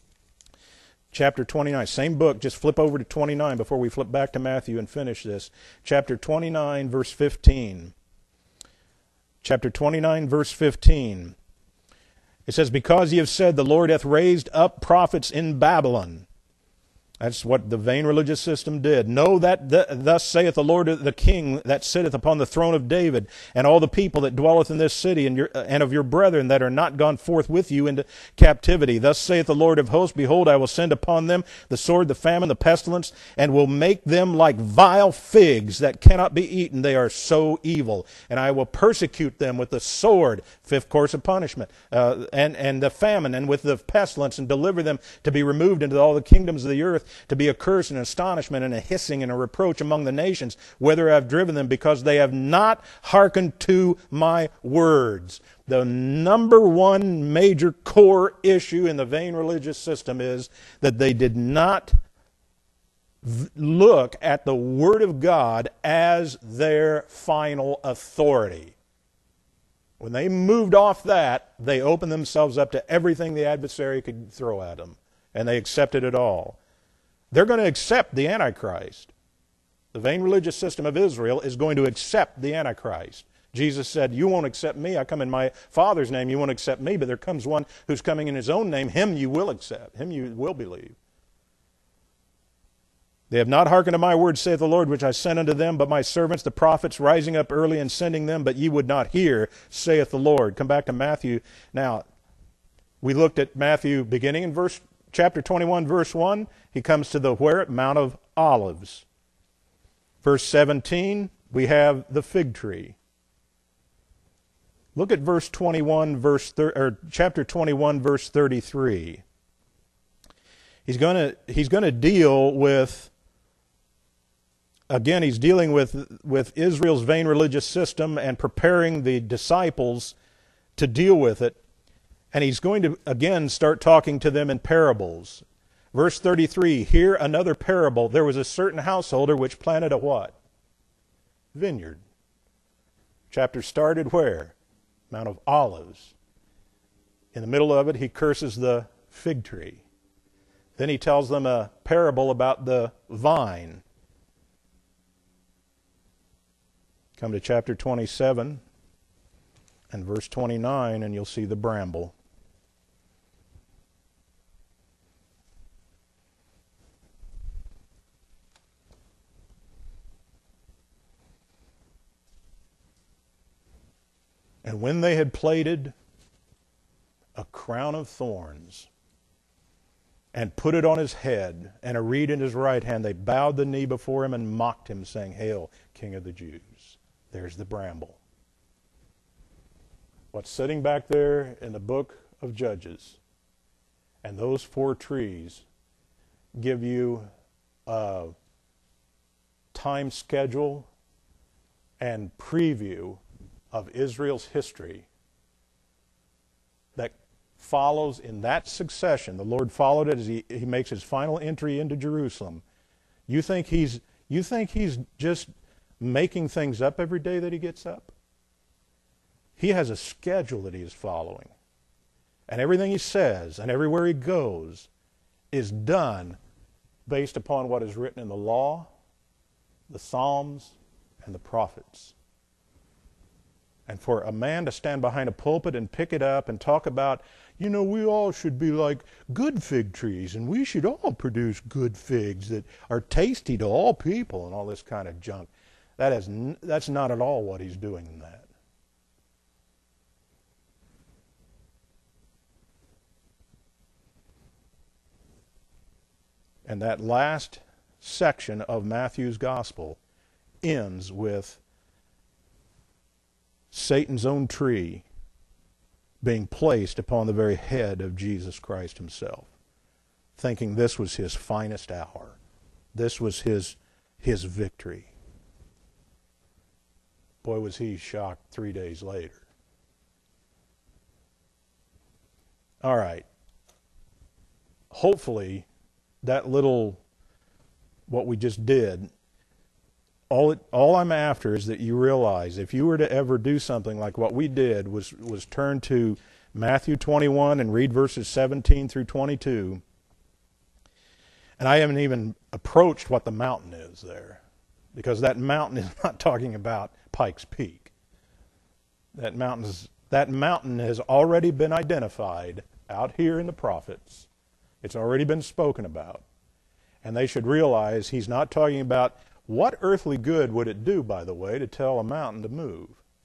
Chapter twenty-nine, same book, just flip over to twenty-nine before we flip back to Matthew and finish this. Chapter twenty-nine, verse fifteen. Chapter twenty-nine, verse fifteen. It says, Because ye have said, the Lord hath raised up prophets in Babylon. That's what the vain religious system did. Know that th- thus saith the Lord the King that sitteth upon the throne of David, and all the people that dwelleth in this city, and, your, and of your brethren that are not gone forth with you into captivity. Thus saith the Lord of hosts, Behold, I will send upon them the sword, the famine, the pestilence, and will make them like vile figs that cannot be eaten. They are so evil. And I will persecute them with the sword, fifth course of punishment, uh, and, and the famine, and with the pestilence, and deliver them to be removed into all the kingdoms of the earth, to be a curse and astonishment and a hissing and a reproach among the nations, whither I have driven them, because they have not hearkened to my words. The number one major core issue in the vain religious system is that they did not v- look at the Word of God as their final authority. When they moved off that, they opened themselves up to everything the adversary could throw at them, and they accepted it all. They're going to accept the Antichrist. The vain religious system of Israel is going to accept the Antichrist. Jesus said, you won't accept me. I come in my Father's name. You won't accept me. But there comes one who's coming in his own name. Him you will accept. Him you will believe. They have not hearkened to my word, saith the Lord, which I sent unto them, but my servants, the prophets, rising up early and sending them, but ye would not hear, saith the Lord. Come back to Matthew. Now, we looked at Matthew beginning in verse chapter twenty-one, verse one. He comes to the where? Mount of Olives. Verse seventeen, we have the fig tree. Look at verse twenty-one, verse thir- or chapter twenty-one, verse thirty-three. He's going to he's going to deal with. Again, he's dealing with, with Israel's vain religious system and preparing the disciples to deal with it. And he's going to, again, start talking to them in parables. Verse thirty-three, here another parable. There was a certain householder which planted a what? Vineyard. Chapter started where? Mount of Olives. In the middle of it, he curses the fig tree. Then he tells them a parable about the vine. Come to chapter twenty-seven and verse twenty-nine, and you'll see the bramble. And when they had plaited a crown of thorns and put it on his head and a reed in his right hand, they bowed the knee before him and mocked him, saying, Hail, King of the Jews. There's the bramble. What's sitting back there in the book of Judges and those four trees give you a time schedule and preview of Israel's history that follows in that succession. The Lord followed it as he, he makes his final entry into Jerusalem. You think he's you think he's just making things up every day that he gets up? He has a schedule that he is following. And everything he says and everywhere he goes is done based upon what is written in the law, the Psalms, and the prophets. And for a man to stand behind a pulpit and pick it up and talk about, you know, we all should be like good fig trees and we should all produce good figs that are tasty to all people and all this kind of junk. That is, that's not at all what he's doing in that. And that last section of Matthew's gospel ends with Satan's own tree being placed upon the very head of Jesus Christ himself, thinking this was his finest hour. This was his, his victory. Boy, was he shocked three days later. All right. Hopefully, that little, what we just did, all it, all I'm after is that you realize if you were to ever do something like what we did was, was turn to Matthew twenty-one and read verses seventeen through twenty-two, and I haven't even approached what the mountain is there, because that mountain is not talking about Pikes Peak. That mountain's, that mountain has already been identified out here in the prophets. It's already been spoken about. And they should realize he's not talking about what earthly good would it do, by the way, to tell a mountain to move.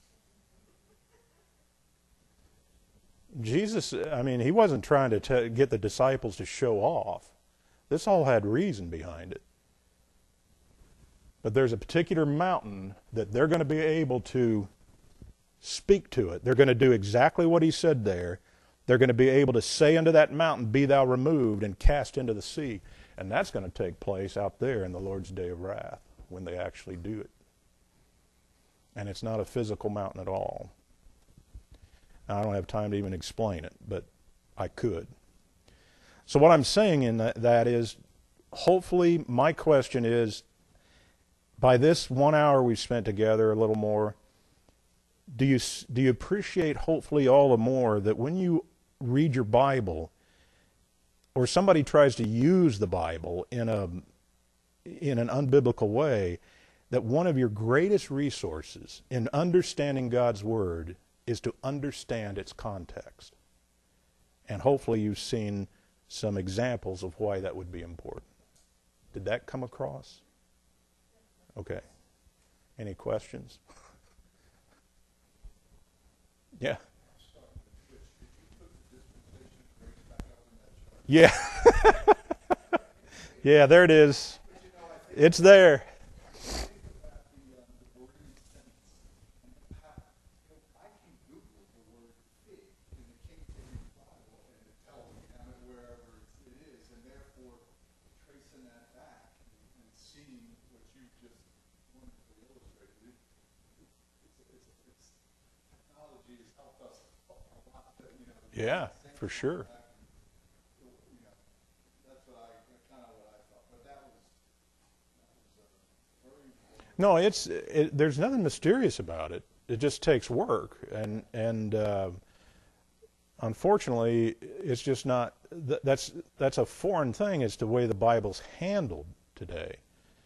Jesus, I mean, he wasn't trying to t- get the disciples to show off. This all had reason behind it. But there's a particular mountain that they're going to be able to speak to it. They're going to do exactly what he said there. They're going to be able to say unto that mountain, be thou removed and cast into the sea. And that's going to take place out there in the Lord's day of wrath when they actually do it. And it's not a physical mountain at all. Now, I don't have time to even explain it, but I could. So what I'm saying in that, that is, hopefully my question is, by this one hour we've spent together, a little more, do you do you appreciate hopefully all the more that when you read your Bible, or somebody tries to use the Bible in a in an unbiblical way, that one of your greatest resources in understanding God's Word is to understand its context. And hopefully you've seen some examples of why that would be important. Did that come across? Okay. Any questions? Yeah. Yeah. Yeah, there it is. It's there. Yeah, for sure. No, it's it, there's nothing mysterious about it. It just takes work, and and uh, unfortunately, it's just not. Th- that's that's a foreign thing as to the way the Bible's handled today.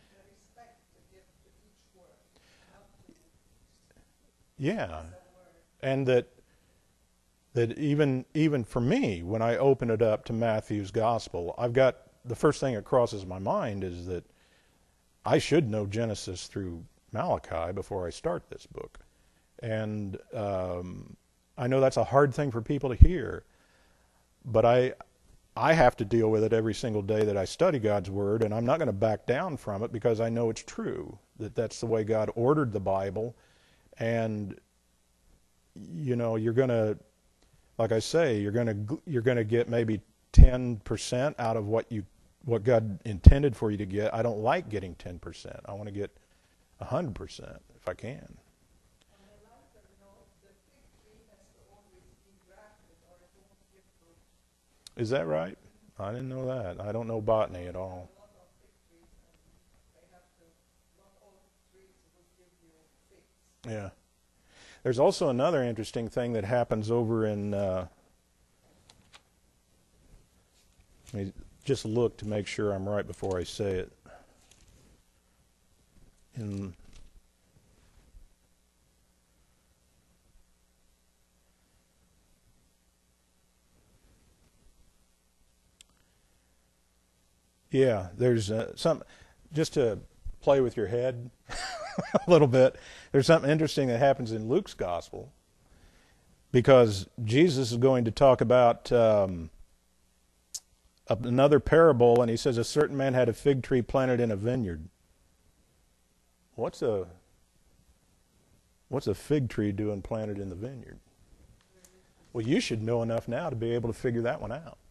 Yeah, and that that even even for me, when I open it up to Matthew's Gospel, I've got the first thing that crosses my mind is that I should know Genesis through Malachi before I start this book. And um, I know that's a hard thing for people to hear, but I I have to deal with it every single day that I study God's Word, and I'm not going to back down from it because I know it's true, that that's the way God ordered the Bible. And, you know, you're going to, like I say, you're going to you're going to get maybe ten percent out of what you what God intended for you to get. I don't like getting ten percent. I want to get one hundred percent if I can. Is that right? I didn't know that. I don't know botany at all. Yeah. There's also another interesting thing that happens over in, uh, let me just look to make sure I'm right before I say it. In Yeah, there's uh, some, just to play with your head a little bit, there's something interesting that happens in Luke's gospel, because Jesus is going to talk about um, another parable, and he says a certain man had a fig tree planted in a vineyard. What's a what's a fig tree doing planted in the vineyard? Well, you should know enough now to be able to figure that one out.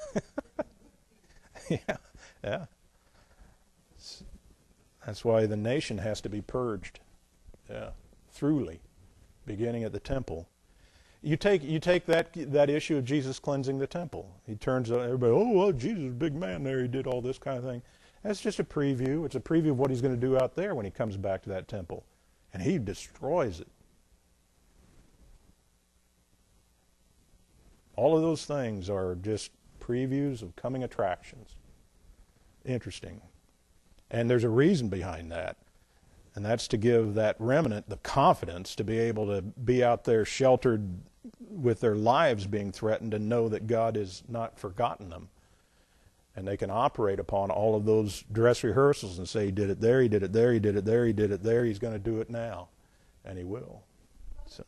Yeah, yeah. That's why the nation has to be purged. Yeah, thoroughly, beginning at the temple. You take you take that that issue of Jesus cleansing the temple. He turns everybody, oh well, Jesus is a big man there. He did all this kind of thing. That's just a preview. It's a preview of what he's going to do out there when he comes back to that temple, and he destroys it. All of those things are just previews of coming attractions. Interesting. And there's a reason behind that. And that's to give that remnant the confidence to be able to be out there sheltered with their lives being threatened and know that God has not forgotten them. And they can operate upon all of those dress rehearsals and say, he did it there, he did it there, he did it there, he did it there, he's going to do it now. And he will. So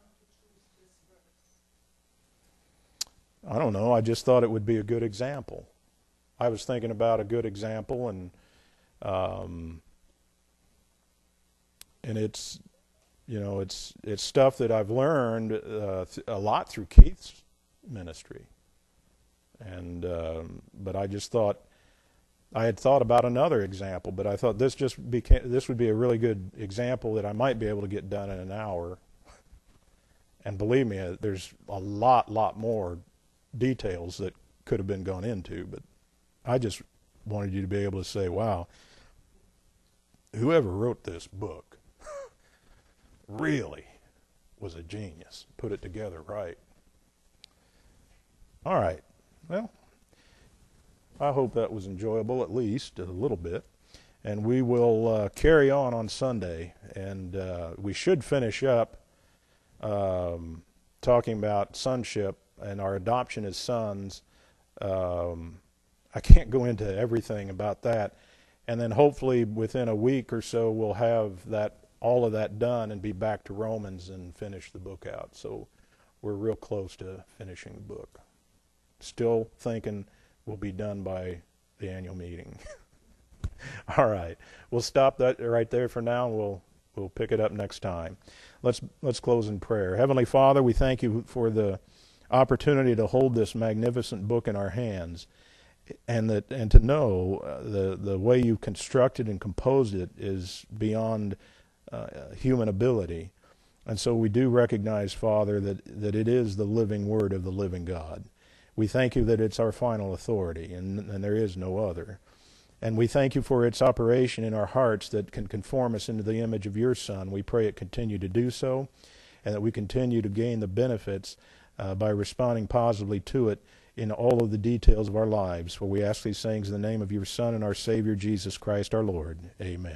I don't know. I just thought it would be a good example. I was thinking about a good example, and um, and it's, you know, it's it's stuff that I've learned uh, th- a lot through Keith's ministry, and um, but I just thought I had thought about another example, but I thought this just became this would be a really good example that I might be able to get done in an hour. And believe me, there's a lot, lot more details that could have been gone into, but I just wanted you to be able to say, wow, whoever wrote this book really was a genius, put it together right. All right, well, I hope that was enjoyable, at least a little bit. and we will uh, carry on on Sunday, and uh, we should finish up um, talking about sonship and our adoption as sons. Um, I can't go into everything about that, and then hopefully within a week or so we'll have that all of that done and be back to Romans and finish the book out. So we're real close to finishing the book. Still thinking we'll be done by the annual meeting. All right, we'll stop that right there for now. And we'll we'll pick it up next time. Let's let's close in prayer. Heavenly Father, we thank you for the opportunity to hold this magnificent book in our hands, and that and to know uh, the the way you constructed and composed it is beyond uh, human ability. And so we do recognize, Father, that, that it is the living word of the living God. We thank you that it's our final authority, and, and there is no other. And we thank you for its operation in our hearts that can conform us into the image of your Son. We pray it continue to do so, and that we continue to gain the benefits uh, by responding positively to it in all of the details of our lives. For we ask these things in the name of your Son and our Savior, Jesus Christ our Lord. Amen.